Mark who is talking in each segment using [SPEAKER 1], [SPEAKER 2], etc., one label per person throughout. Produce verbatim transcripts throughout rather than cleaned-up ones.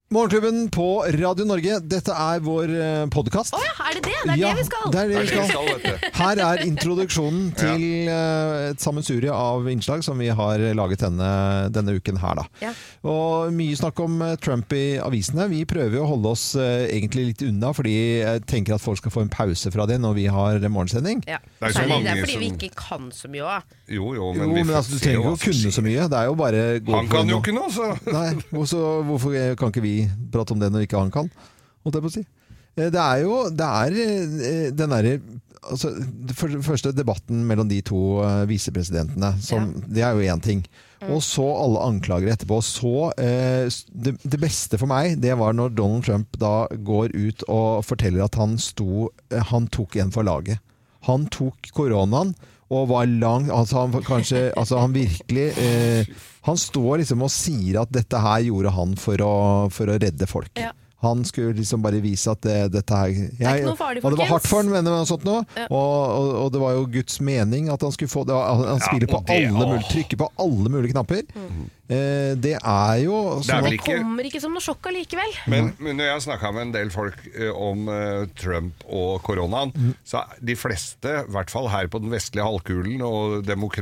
[SPEAKER 1] Morgenklubben på Radio Norge. Dette er vår podcast.
[SPEAKER 2] Åja, oh, er det det? Det er
[SPEAKER 1] ja,
[SPEAKER 2] det vi skal.
[SPEAKER 1] Det er det vi skal. Her er introduksjonen til uh, et sammensurie av innslag som vi har laget denne, denne uken her da.
[SPEAKER 2] Ja.
[SPEAKER 1] Og mye snakk om Trump i avisene. Vi prøver å holde oss uh, egentlig litt unna, fordi jeg tenker at folk skal få en pause fra det når vi har morgensending.
[SPEAKER 2] Ja.
[SPEAKER 3] Det er, så
[SPEAKER 2] det
[SPEAKER 3] mange
[SPEAKER 2] er fordi
[SPEAKER 3] som...
[SPEAKER 2] vi ikke kan så mye også.
[SPEAKER 3] Jo, jo, men,
[SPEAKER 1] jo, men altså, du trenger jo å kunne så mye. Det er jo bare...
[SPEAKER 3] Han kan jo ikke noe, så...
[SPEAKER 1] Nei, så hvorfor kan ikke vi prate om det når ikke han kan, holdt jeg på å si. Det er jo det er den der, altså, for det første debatten mellom de to visepresidentene, som, ja. Det er jo en ting. Mm. Og så alle anklager etterpå. Så eh, det, det beste for meg, det var når Donald Trump da går ut og forteller at han sto, han tok en for laget. Han tok koronaen, og var lang, altså han kanskje, altså han virkelig, eh, han står liksom og sier at dette her gjorde han for å, for å redde folk. Ja. Han skulle liksom bare vise at det, dette her... Jeg,
[SPEAKER 2] det er ikke noe farlig,
[SPEAKER 1] og det var hardt for han, men det var sånt nå. Ja. Og, og, og det var jo Guds mening at han skulle få det. Han spiller ja, på det, alle mulige, trykker på alle mulige knapper. Mm. Eh, det er jo...
[SPEAKER 2] Det, er det kommer ikke som noe sjokk allikevel.
[SPEAKER 3] Men, men når jeg snakket med en del folk uh, om uh, Trump og koronaen, mm. så de fleste, i hvert fall her på den vestlige halvkulen, og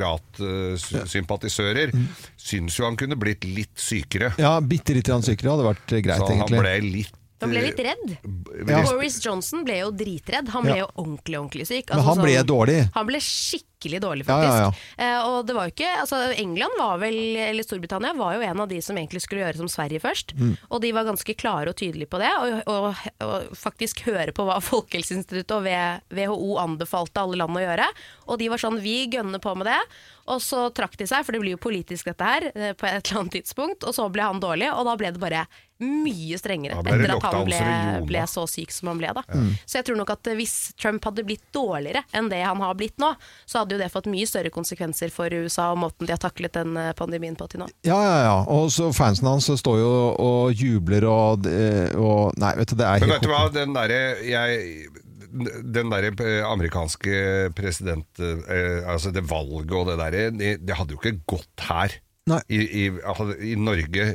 [SPEAKER 3] demokratsympatisører, uh, mm. synes jo han kunne blitt litt sykere.
[SPEAKER 1] Ja, bitte litt sykere hadde vært greit,
[SPEAKER 3] så
[SPEAKER 1] egentlig.
[SPEAKER 3] Så han ble litt
[SPEAKER 2] Han ble litt redd.
[SPEAKER 1] Ja.
[SPEAKER 2] Boris Johnson ble jo dritredd. Han ble ja. jo ordentlig, ordentlig syk. Altså,
[SPEAKER 1] Men han ble
[SPEAKER 2] sånn,
[SPEAKER 1] dårlig.
[SPEAKER 2] Han ble skikkelig dårlig, faktisk.
[SPEAKER 1] Ja, ja, ja.
[SPEAKER 2] Eh, og det var jo ikke, altså England var vel, eller Storbritannia var jo en av de som egentlig skulle gjøre som Sverige først. Mm. Og de var ganske klare og tydelige på det, og, og, og faktisk høre på hva Folkehelseinstituttet og W H O anbefalte alle land å gjøre. Og de var sånn, vi gønner på med det. Og så trakk de seg, for det blir jo politisk dette her, på et eller annet tidspunkt, og så ble han dårlig, og da ble det bare mye strengere etter at han ble, ble så syk som han ble da. Mm. Så jeg tror nok at hvis Trump hadde blitt dårligere enn det han har blitt nå, så hadde jo det fått mye større konsekvenser for U S A og måten de har taklet den pandemien på til nå.
[SPEAKER 1] Ja, ja, ja. Og så fansen hans står jo og jubler og, og nei, vet du, det er helt...
[SPEAKER 3] Men vet du hva, den der, jeg... den der amerikanske president, eh, altså det valget og det der, det, det hadde jo ikke gått her. I, i, i Norge.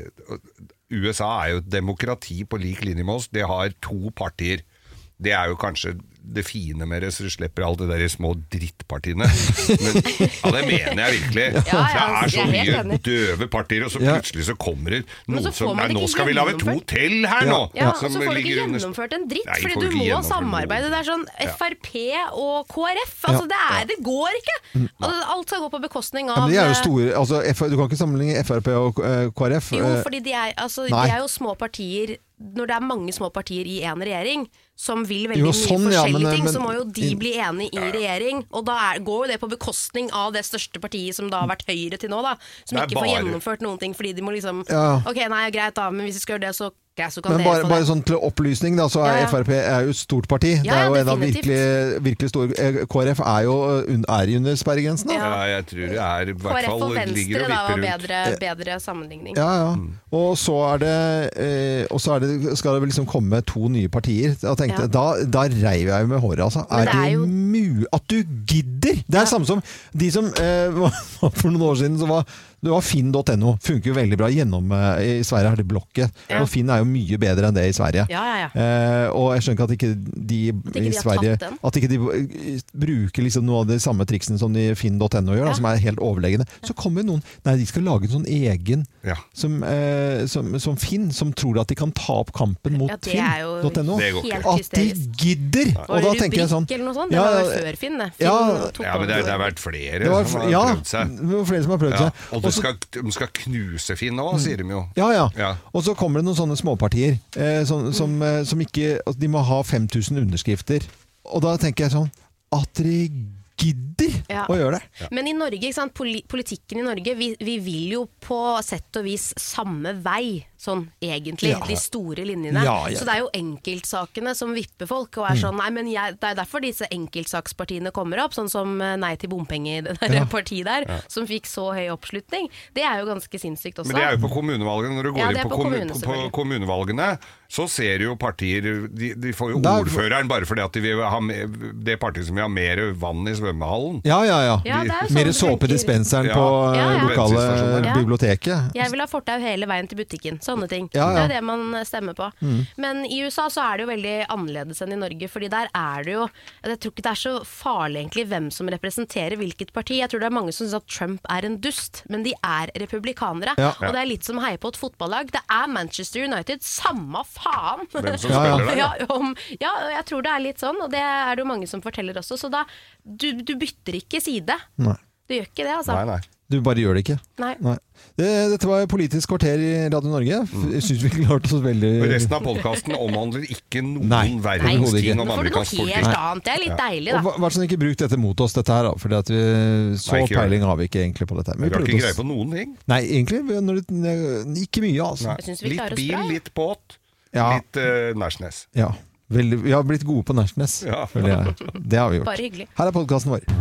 [SPEAKER 3] U S A er jo et demokrati på lik linje med oss. Det har to partier. Det er jo kanskje det fine med det, så du slipper alt det der i små drittpartiene. Men ja, det mener jeg virkelig. Ja, ja, det er så mye døve partier, og så plutselig så kommer det noen som nei, nå skal vi lage et hotell her nå.
[SPEAKER 2] Ja, og så får du ikke gjennomført en dritt, nei, fordi du må samarbeide. Det er sånn F R P og K R F, altså det, er, det går ikke. Alt skal gå på bekostning av...
[SPEAKER 1] Ja, men de er jo store, altså du kan ikke sammenligne F R P og K R F.
[SPEAKER 2] Jo, fordi de er, altså, de er jo små partier. Når det er mange små partier i en regjering som vil veldig jo, sånn, mye forskjellige ja, men, ting, men, så må jo de bli enige i regjering, og da er, går jo det på bekostning av det største partiet som da har vært Høyre til nå da, som ikke får gjennomført noen ting, fordi de må liksom ja. ok, nei, greit da, men hvis vi skal gjøre det, så Så
[SPEAKER 1] men bare, bare sånn til opplysning da, så er ja, ja. F R P er jo et stort parti. Ja, det er jo ja, en av virkelig, virkelig store. K R F er jo er under sperregrensen da.
[SPEAKER 3] Ja, jeg tror det er i hvert fall
[SPEAKER 2] K R F og Venstre da var bedre,
[SPEAKER 3] rundt.
[SPEAKER 2] bedre sammenligning.
[SPEAKER 1] Ja, ja. Mm. Og så er det, eh, og så er det, skal det liksom komme to nye partier. Jeg tenkte, ja. da, da reiv jeg med håret altså. Er det, er jo... det mu... At du gidder! Det er ja. samme som de som, eh, for noen år siden så var det var finn punktum no, funker jo veldig bra gjennom, i Sverige har det blokket, ja. og Finn er jo mye bedre enn det i Sverige.
[SPEAKER 2] Ja, ja, ja.
[SPEAKER 1] Eh, og jeg skjønner ikke at ikke de, at ikke de i Sverige, at ikke de bruker liksom noe av de samme triksene som de finn punktum no gjør, ja. da, som er helt overleggende. Så kommer noen, nei, de skal lage en sånn egen, ja. som, eh, som, som Finn, som tror at de kan ta opp kampen mot ja, finn punktum no. At de gidder!
[SPEAKER 2] Og, og da tenker jeg sånn, eller noe sånt, det ja, var jo før Finn, Finn
[SPEAKER 3] ja, ja, men det, det har vært flere
[SPEAKER 1] var,
[SPEAKER 3] som har
[SPEAKER 1] ja,
[SPEAKER 3] prøvd seg.
[SPEAKER 1] Det var flere som har prøvd
[SPEAKER 3] ja.
[SPEAKER 1] seg.
[SPEAKER 3] Og de skal, de skal knuse Finn nå, sier de jo.
[SPEAKER 1] Ja, ja,
[SPEAKER 3] ja.
[SPEAKER 1] Og så kommer det noen sånne småpartier eh, som, som, eh, som ikke, de må ha fem tusen underskrifter. Og da tenker jeg sånn, at de gidder ja. å gjøre det.
[SPEAKER 2] Ja. Men i Norge, ikke sant, politikken i Norge, vi, vi vil jo på sett og vis samme vei, sånn egentlig, ja. de store linjene. Ja, ja. Så det er jo enkeltsakene som vipper folk, og er sånn, nei, men jeg, det er derfor disse enkeltsakspartiene kommer opp, sånn som Nei til bompenger i det der ja. partiet der, ja. som fikk så høy oppslutning. Det er jo ganske sinnssykt også.
[SPEAKER 3] Men det er jo på kommunevalgene, når du går
[SPEAKER 2] ja,
[SPEAKER 3] inn på,
[SPEAKER 2] på,
[SPEAKER 3] kommune, på, på kommunevalgene, så ser jo partier, de, de får jo der, ordføreren bare fordi at de vil ha med, det partiet som vil ha mer vann i svømmehallen.
[SPEAKER 1] Ja, ja, ja.
[SPEAKER 2] ja
[SPEAKER 1] sånn mer såpe i dispenseren ja. på ja, ja. lokale ja, ja. biblioteket.
[SPEAKER 2] Jeg vil ha fortau hele veien til butikken. Så sånne ting.
[SPEAKER 1] Ja, ja.
[SPEAKER 2] Det er det man stemmer på. Mm. Men i U S A så er det jo veldig annerledes enn i Norge, fordi der er det jo, jeg tror ikke det er så farlig egentlig hvem som representerer hvilket parti. Jeg tror det er mange som synes at Trump er en dust, men de er republikanere. Ja. Og det er litt som å heie på et fotballag. Det er Manchester United, samme faen!
[SPEAKER 3] Hvem som spiller der?
[SPEAKER 2] Ja, om, ja, jeg tror det er litt sånn, og det er det jo mange som forteller også, så da, du, du bytter ikke side.
[SPEAKER 1] Nei.
[SPEAKER 2] Du gjør ikke det, altså.
[SPEAKER 3] Nei, nei.
[SPEAKER 1] Du bare gjør det ikke.
[SPEAKER 2] Nei.
[SPEAKER 1] Nei. Det, dette var Politisk kvarter i Radio Norge. Jeg synes vi klarte oss veldig...
[SPEAKER 3] Og resten av podcasten omhandler ikke noen
[SPEAKER 1] Nei.
[SPEAKER 3] verdens ting om
[SPEAKER 2] amerikansk politikk. Nå får du noe helt annet. Det er litt ja. deilig, da.
[SPEAKER 1] Og hva som ikke brukt dette mot oss, dette her, da? Fordi at vi, så Nei, peiling har vi ikke egentlig på dette.
[SPEAKER 3] Vi, vi har ikke greie på noen ting.
[SPEAKER 1] Nei, egentlig. Når det, ikke mye, altså.
[SPEAKER 3] Litt bil, litt båt, ja. litt uh, Nærsnes.
[SPEAKER 1] Ja. Veldig, vi har blitt gode på Nærsnes.
[SPEAKER 3] Ja.
[SPEAKER 1] Det har vi gjort.
[SPEAKER 2] Bare hyggelig.
[SPEAKER 1] Her er podcasten vår.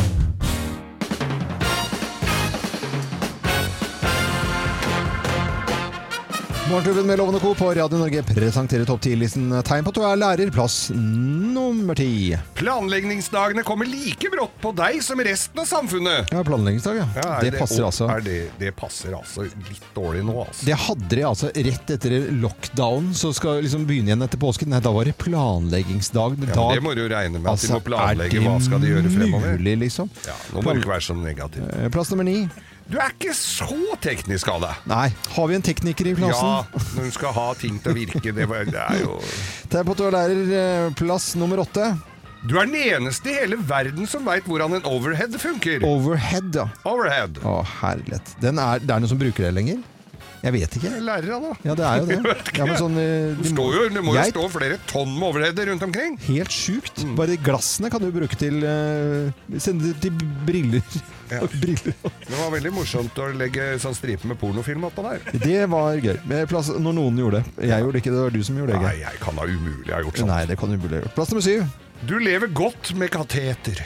[SPEAKER 1] Morgenklubben med Lovende Co. på Radio Norge presenterer topp ti-listen tegn på at du er lærer, plass nummer ti.
[SPEAKER 3] Planleggingsdagene kommer like brått på deg som resten av samfunnet.
[SPEAKER 1] Ja, planleggingsdag, ja. ja det, det passer
[SPEAKER 3] og,
[SPEAKER 1] altså.
[SPEAKER 3] Det, det passer altså litt dårlig nå, altså.
[SPEAKER 1] Det hadde de altså rett etter lockdown, så skal liksom begynne igjen etter påsken. Nei, da var det planleggingsdag.
[SPEAKER 3] Ja, men det må du regne med, at altså, de må planlegge hva skal de gjøre fremover.
[SPEAKER 1] Mulig, liksom?
[SPEAKER 3] Ja, nå må du ikke være så negativ.
[SPEAKER 1] Plass nummer ni.
[SPEAKER 3] Du er ikke så teknisk av deg.
[SPEAKER 1] Nei. Har vi en tekniker i klassen?
[SPEAKER 3] Ja, når du skal ha ting til å virke. Det, var, det er jo...
[SPEAKER 1] Tegn på at du er lærer, plass nummer åtte.
[SPEAKER 3] Du er den eneste i hele verden som vet hvordan en overhead funker.
[SPEAKER 1] Overhead, ja.
[SPEAKER 3] Overhead.
[SPEAKER 1] Å, herlighet. Den er, det er noen som bruker det lenger? Jeg vet ikke.
[SPEAKER 3] Lærere da.
[SPEAKER 1] Ja, det er jo det. Ja, men sånn, de
[SPEAKER 3] det, står jo, det må jo jeg... stå flere tonn med overheader rundt omkring.
[SPEAKER 1] Helt sjukt. Mm. Bare glassene kan du bruke til uh, sende til briller.
[SPEAKER 3] Ja. briller. Det var veldig morsomt å legge sånn stripe med pornofilm oppå der.
[SPEAKER 1] Det var gøy. Plass, når noen gjorde det. Jeg ja. gjorde det ikke, det var du som gjorde det.
[SPEAKER 3] Nei, jeg kan da umulig ha gjort sånt.
[SPEAKER 1] Nei, det kan du umulig ha gjort. Plass nummer syv.
[SPEAKER 3] Du lever godt med kateter.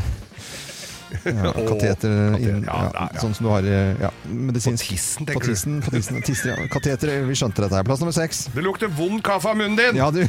[SPEAKER 1] Ja, kateter inn, ja, ja, ja. Sånn som du har ja, medisinsk.
[SPEAKER 3] På tissen, tenker
[SPEAKER 1] på tissen, på tissen, tisser, ja. Kateter, vi skjønte dette her. Plass nummer seks.
[SPEAKER 3] Det lukter vond kaffe av munnen din.
[SPEAKER 1] Ja, du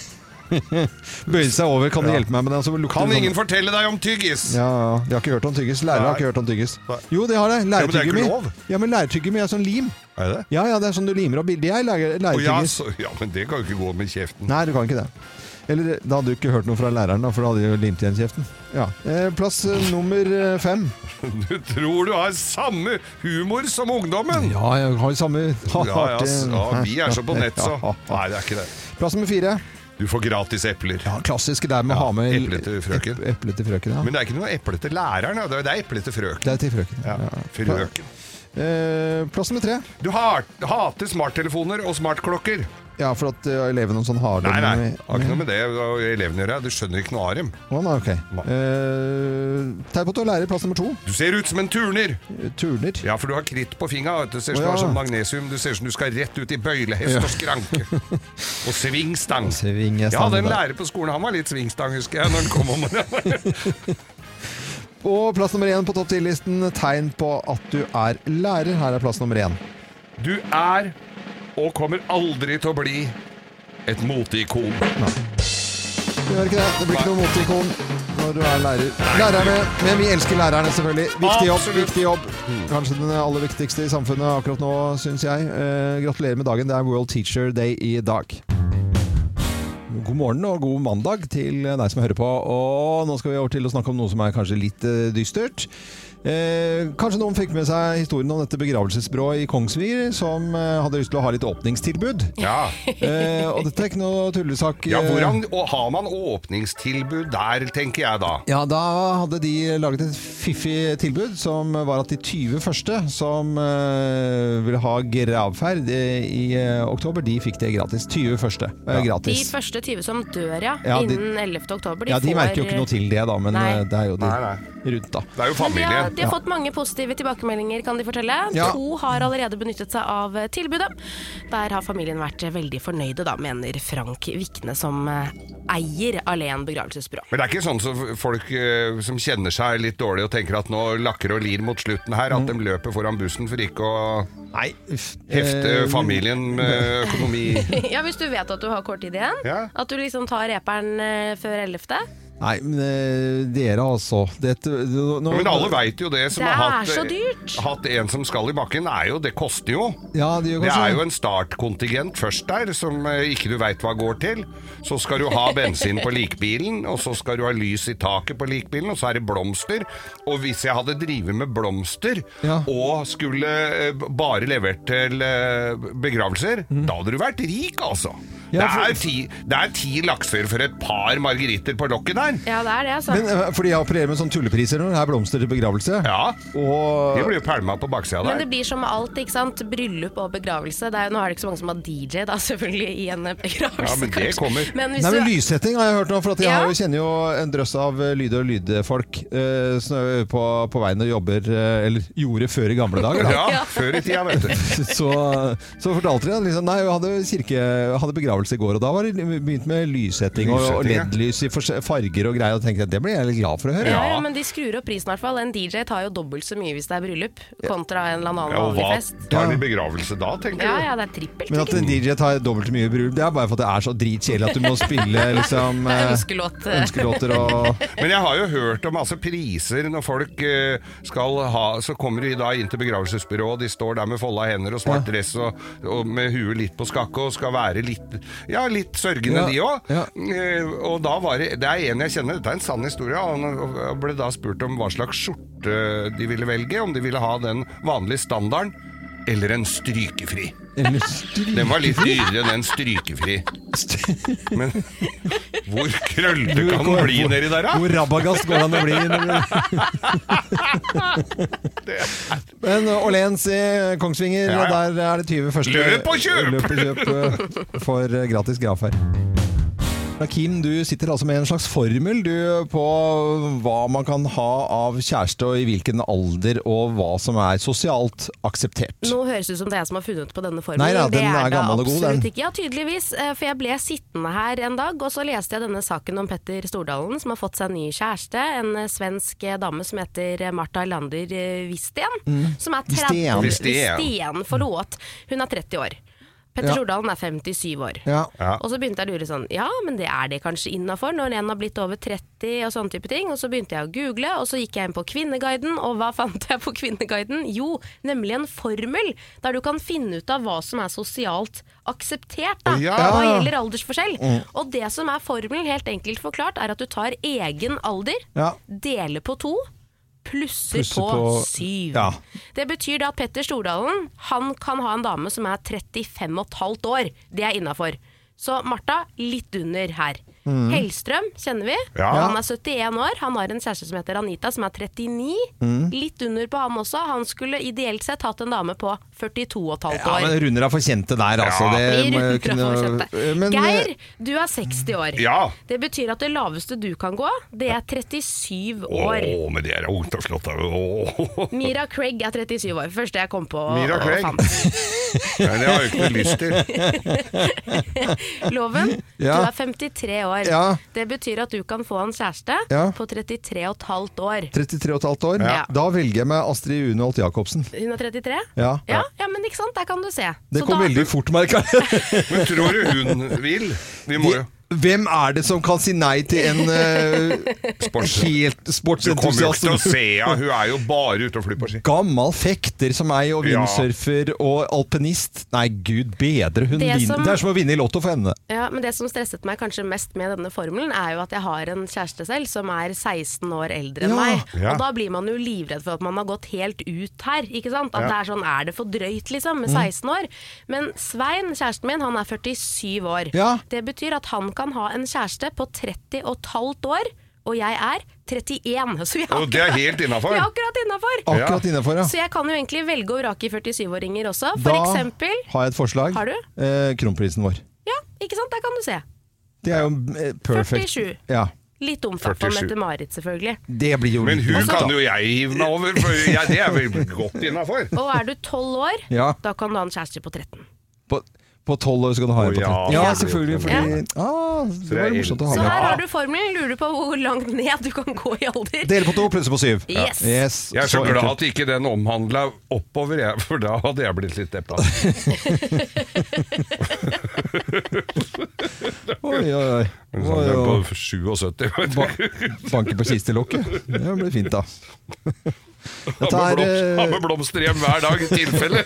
[SPEAKER 1] bøyde seg over, kan du hjelpe meg med det?
[SPEAKER 3] Altså, kan ingen sånn... fortelle deg om tyggis?
[SPEAKER 1] Ja, vi har ikke hørt om tyggis. Lærere har ikke hørt om tyggis. Jo, det har det. Lærertyggemi. Ja, ja, men lærertyggemi er sånn lim.
[SPEAKER 3] Er det?
[SPEAKER 1] Ja, ja, det er sånn du limer opp bilder. Jeg lærer lærertyggis.
[SPEAKER 3] Oh, ja, ja, men det kan jo ikke gå med kjeften.
[SPEAKER 1] Nei, du kan ikke det. Eller da hadde du ikke hørt noe fra læreren, da, for da hadde de jo limt igjen kjeften. Ja. Eh, plass eh, nummer fem.
[SPEAKER 3] Du tror du har samme humor som ungdommen?
[SPEAKER 1] Ja, jeg har samme
[SPEAKER 3] ja, ja, ja, vi er så på nett, så. Nei, det er ikke det.
[SPEAKER 1] Plass nummer fire.
[SPEAKER 3] Du får gratis epler.
[SPEAKER 1] Ja, klassiske der med å ja, ha med
[SPEAKER 3] eple til frøken.
[SPEAKER 1] Eple til frøken, ja.
[SPEAKER 3] Men det er ikke noe eple til læreren, det er eple til frøken.
[SPEAKER 1] Det er til frøken.
[SPEAKER 3] Ja, ja. Frøken.
[SPEAKER 1] Eh, plass nummer tre.
[SPEAKER 3] Du har, hater smarttelefoner og smartklokker.
[SPEAKER 1] Ja, for at uh, elevene sånn har
[SPEAKER 3] det. Nei, nei, det har ikke noe med det elevene gjør. Du skjønner ikke noe av dem.
[SPEAKER 1] Oh, nei, ok. Uh, Tegn på at du er lærer, plass nummer to.
[SPEAKER 3] Du ser ut som en turner.
[SPEAKER 1] Uh, turner?
[SPEAKER 3] Ja, for du har kritt på fingra. Du ser ut som oh, ja. du har sånn magnesium. Du ser ut som du skal rett ut i bøylehest ja. og skranke. Og svingstang.
[SPEAKER 1] Sving,
[SPEAKER 3] ja, den lærer på skolen, han var litt svingstang, husker jeg, når han kom om det.
[SPEAKER 1] Og plass nummer én på topp ti-listen. Tegn på at du er lærer. Her er plass nummer én.
[SPEAKER 3] Du er... og kommer aldri til å bli et moteikon.
[SPEAKER 1] Nei. Det gjør ikke det. Det blir ikke noe moteikon når du er lærer. Lærerne, men vi elsker lærerne selvfølgelig. Viktig jobb, viktig jobb. Kanskje den aller viktigste i samfunnet akkurat nå, synes jeg. Eh, gratulerer med dagen. Det er World Teacher Day i dag. God morgen og god mandag til deg som hører på. Og nå skal vi over til å snakke om noe som er kanskje litt uh, dystert. Eh, kanskje noen fikk med seg historien om dette begravelsesbyrået i Kongsvinger som eh, hadde lyst til å ha litt åpningstilbud.
[SPEAKER 3] Ja.
[SPEAKER 1] eh, og dette er ikke noe tullesak.
[SPEAKER 3] Ja, hvordan har man åpningstilbud der, tenker jeg da?
[SPEAKER 1] Ja, da hadde de laget et fiffig tilbud som var at de tyve første som eh, ville ha gravferd i eh, oktober, de fikk det gratis. tyve første eh, ja. gratis.
[SPEAKER 2] De første tyve som dør, ja, ja innen de, ellevte oktober. De
[SPEAKER 1] ja, de
[SPEAKER 2] får...
[SPEAKER 1] merker jo ikke noe til det da, men nei. det er jo de nei, nei. rundt da.
[SPEAKER 3] Det er jo familie.
[SPEAKER 2] De har ja. fått mange positive tilbakemeldinger, kan de fortelle. Ja. To har allerede benyttet seg av tilbudet. Der har familien vært veldig fornøyde, da, mener Frank Vikne, som eier Alen begravelsesbyrå. Men
[SPEAKER 3] det er ikke sånn som folk uh, som kjenner seg litt dårlig og tenker at nå lakker og lir mot slutten her, at mm. de løper foran bussen for ikke å Nei. hefte familien med økonomi.
[SPEAKER 2] Ja, hvis du vet at du har kort tid igjen, ja. at du liksom tar reperen uh, før ellevte.
[SPEAKER 1] Nei, men dere altså Dette, nå,
[SPEAKER 3] Men alle vet jo det som
[SPEAKER 2] det
[SPEAKER 3] har
[SPEAKER 2] er
[SPEAKER 3] hatt,
[SPEAKER 2] så dyrt.
[SPEAKER 3] hatt en som skal i bakken er jo, det koster jo
[SPEAKER 1] ja, det,
[SPEAKER 3] det er jo en startkontingent først der som ikke du vet hva går til. Så skal du ha bensin på likbilen, og så skal du ha lys i taket på likbilen, og så er det blomster. Og hvis jeg hadde drivet med blomster
[SPEAKER 1] ja.
[SPEAKER 3] og skulle bare levert til begravelser, mm. da hadde du vært rik altså. Ja, for... det, er ti, det er ti lakser for et par margeritter på lokket der.
[SPEAKER 2] Ja, det er det, altså.
[SPEAKER 1] Men fordi jeg opererer med sånne tullepriser nå, her blomster til begravelse.
[SPEAKER 3] Ja, og... de blir jo pælma på baksida der.
[SPEAKER 2] Men det blir som med alt, ikke sant? Bryllup og begravelse. Det er, nå er det ikke så mange som har D J da, selvfølgelig, i en begravelse.
[SPEAKER 3] Ja, men det kommer.
[SPEAKER 2] Men
[SPEAKER 1] Nei, men
[SPEAKER 2] du...
[SPEAKER 1] lyssetting har jeg hørt nå, for at jeg ja. har, kjenner jo en drøss av lyd- og lydfolk eh, på, på veien og jobber, eh, eller gjorde før i gamle dager. Da.
[SPEAKER 3] Ja, ja, før i tida, vet du.
[SPEAKER 1] så, så fortalte de liksom, nei, jeg hadde, kirke, hadde begravelse i går, og da var det begynt med lyssetting og, og L E D-lys i farger og greier, og tenkte jeg, det blir jeg litt glad for å høre.
[SPEAKER 2] Ja, ja, men de skrur opp prisen i hvert fall. En D J tar jo dobbelt så mye hvis det er bryllup, kontra en eller annen
[SPEAKER 3] ja,
[SPEAKER 2] vanlig fest.
[SPEAKER 3] Hva tar de begravelse da, tenker
[SPEAKER 2] ja,
[SPEAKER 3] du?
[SPEAKER 2] Ja, det er trippelt.
[SPEAKER 1] Men at en D J tar dobbelt så mye bryllup, det er bare for at det er så dritkjedelig at du må spille liksom,
[SPEAKER 2] Ønskelåt.
[SPEAKER 1] ønskelåter og...
[SPEAKER 3] Men jeg har jo hørt om masse priser når folk skal ha, så kommer de da inn til begravelsesbyrået, de står der med folda hender og svart ja. dress og, og med huet litt på skakke og skal være litt, ja, litt sørgende ja. de også. Ja. Og da var det, det er en jeg kjenner, dette er en sann historie, han ble da spurt om hva slags skjorte de ville velge, om de ville ha den vanlige standarden, eller en strykefri.
[SPEAKER 1] Eller strykefri?
[SPEAKER 3] Den var litt dyrere enn en strykefri. Men hvor krøllete kan den bli nedi der da?
[SPEAKER 1] Hvor rabagast går den å bli? Men Åhléns i Kongsvinger, ja, ja. Der er det tyve første
[SPEAKER 3] løp og kjøp!
[SPEAKER 1] Løp og kjøp for gratis gravferd. Kim, du sitter altså med en slags formel du, på hva man kan ha av kjæreste og i hvilken alder og hva som er sosialt akseptert.
[SPEAKER 2] Nå høres det ut som det er jeg som har funnet på denne formelen.
[SPEAKER 1] Nei, ja, den
[SPEAKER 2] det er,
[SPEAKER 1] er gammel og god, den.
[SPEAKER 2] Ikke. Ja, tydeligvis, for jeg ble sittende her en dag, og så leste jeg denne saken om Petter Stordalen, som har fått seg en ny kjæreste, en svensk dame som heter Marta Lander Wisten, mm. som er tretti, Wisten, forlåt. Hun er tretti år. Petter Stordalen ja. er femtisyv år.
[SPEAKER 1] Ja.
[SPEAKER 3] Ja.
[SPEAKER 2] Og så begynte jeg å lure sånn, ja, men det er det kanskje innenfor når en har blitt over tretti og sånne type ting. Og så begynte jeg å google, og så gikk jeg inn på Kvinneguiden, og hva fant jeg på Kvinneguiden? Jo, nemlig en formel der du kan finne ut av hva som er sosialt akseptert da,
[SPEAKER 3] ja.
[SPEAKER 2] hva gjelder aldersforskjell. Mm. Og det som er formelen, helt enkelt forklart, er at du tar egen alder,
[SPEAKER 1] ja.
[SPEAKER 2] deler på to, Plusser, Plusser på, på syv.
[SPEAKER 1] Ja.
[SPEAKER 2] Det betyr da at Petter Stordalen, han kan ha en dame som er trettifem og et halvt år. Det er innenfor. Så Martha, litt under her. Mm. Hellstrøm kjenner vi.
[SPEAKER 3] Ja.
[SPEAKER 2] Han er syttien år. Han har en kjæreste som heter Anita, som er trettini. Mm. Litt under på han også. Han skulle ideelt sett hatt en dame på førtito og et halvt år.
[SPEAKER 1] Ja, men runder av forkjente der, altså.
[SPEAKER 2] Ja.
[SPEAKER 1] Det
[SPEAKER 2] Vi runder
[SPEAKER 1] kunne...
[SPEAKER 2] av forkjente.
[SPEAKER 1] Men...
[SPEAKER 2] Geir, du er seksti år.
[SPEAKER 3] Ja.
[SPEAKER 2] Det betyr at det laveste du kan gå, det er trettisyv år.
[SPEAKER 3] Åh, men det er ungt og flott. Åh.
[SPEAKER 2] Mira Craig er trettisyv år. Første jeg kom på
[SPEAKER 3] Mira
[SPEAKER 2] og,
[SPEAKER 3] Craig?
[SPEAKER 2] og
[SPEAKER 3] Nei, det har jeg ikke noe lyst
[SPEAKER 2] til. Loven,
[SPEAKER 1] ja.
[SPEAKER 2] du er femtitre år.
[SPEAKER 1] Ja.
[SPEAKER 2] Det betyr at du kan få en kjæreste
[SPEAKER 1] ja.
[SPEAKER 2] på trettitre og et halvt år.
[SPEAKER 1] trettitre og et halvt år?
[SPEAKER 2] Ja.
[SPEAKER 1] Da velger jeg meg Astrid Une Holt Jacobsen.
[SPEAKER 2] Hun er trettitre?
[SPEAKER 1] Ja.
[SPEAKER 2] Ja, ja, men ikke sant, der kan du se.
[SPEAKER 1] Det
[SPEAKER 2] Så
[SPEAKER 1] kom
[SPEAKER 2] da...
[SPEAKER 1] veldig fort, merker jeg.
[SPEAKER 3] Men tror du hun vil? Vi må jo
[SPEAKER 1] Hvem er det som kan si nei til en uh,
[SPEAKER 3] Sports.
[SPEAKER 1] helt sportsentusiast?
[SPEAKER 3] Du kommer jo ikke til å se henne, hun er jo bare ute og flyr på ski.
[SPEAKER 1] Gammal fekter som meg, og
[SPEAKER 3] Ja.
[SPEAKER 1] windsurfer og alpinist. Nei, gud bedre, hun
[SPEAKER 2] Det
[SPEAKER 1] vinner.
[SPEAKER 2] som-
[SPEAKER 1] Det er som å vinne i lotto for henne.
[SPEAKER 2] Ja, men det som stresset meg kanskje mest med denne formelen, er jo at jeg har en kjæreste selv som er seksten år eldre enn
[SPEAKER 1] Ja.
[SPEAKER 2] meg.
[SPEAKER 3] Ja.
[SPEAKER 2] Og da blir man jo livredd for at man har gått helt ut her, ikke sant? At
[SPEAKER 3] Ja.
[SPEAKER 2] det er sånn, er det for drøyt liksom, med seksten år? Men Svein, kjæresten min, han er førtisyv år.
[SPEAKER 1] Ja.
[SPEAKER 2] Det betyr at han kan ha en kjæreste på tretti og et halvt år, og jeg er trettien. Så vi er
[SPEAKER 3] Og det er helt innenfor.
[SPEAKER 2] vi er akkurat innenfor.
[SPEAKER 1] Akkurat innenfor, ja.
[SPEAKER 2] Så jeg kan jo egentlig velge å vrake i førtisyv-åringer også. For
[SPEAKER 1] Da
[SPEAKER 2] eksempel,
[SPEAKER 1] har jeg et forslag.
[SPEAKER 2] Har du?
[SPEAKER 1] Eh, kronprisen vår.
[SPEAKER 2] ja, ikke sant, der kan du se.
[SPEAKER 1] Det er jo eh, perfect.
[SPEAKER 2] førtisju.
[SPEAKER 1] Ja.
[SPEAKER 2] Litt omtatt på
[SPEAKER 3] førtisju.
[SPEAKER 2] Mette-Marit, selvfølgelig.
[SPEAKER 1] Det blir jo
[SPEAKER 3] Men hun
[SPEAKER 1] litt
[SPEAKER 3] kan
[SPEAKER 1] da.
[SPEAKER 3] jo jeg hive meg over, for jeg, det er vel godt innenfor.
[SPEAKER 2] Og er du tolv år,
[SPEAKER 1] Ja.
[SPEAKER 2] da kan du ha en kjæreste på tretten.
[SPEAKER 1] På, På tolv år så kan du ha en på tretten.
[SPEAKER 3] Oh,
[SPEAKER 1] ja.
[SPEAKER 3] ja,
[SPEAKER 1] ja, selvfølgelig. Fordi,
[SPEAKER 2] ja.
[SPEAKER 1] ah, det var morsomt å ha
[SPEAKER 2] Så
[SPEAKER 1] med.
[SPEAKER 2] her har du formelen. Lurer du på hvor langt ned du kan gå i alder?
[SPEAKER 1] Dele på to, plusse på syv.
[SPEAKER 2] Yes.
[SPEAKER 1] Yes.
[SPEAKER 3] Jeg er så glad at ikke den omhandlet oppover, jeg, for da hadde jeg blitt litt deppa.
[SPEAKER 1] Oi, oi, oi.
[SPEAKER 3] Men sånn,
[SPEAKER 1] oi, oi.
[SPEAKER 3] på syttisju.
[SPEAKER 1] Ba banke på siste lokket. Det blir fint da.
[SPEAKER 3] Ha med, blomst, ha med blomster hjem hver dag i tilfelle.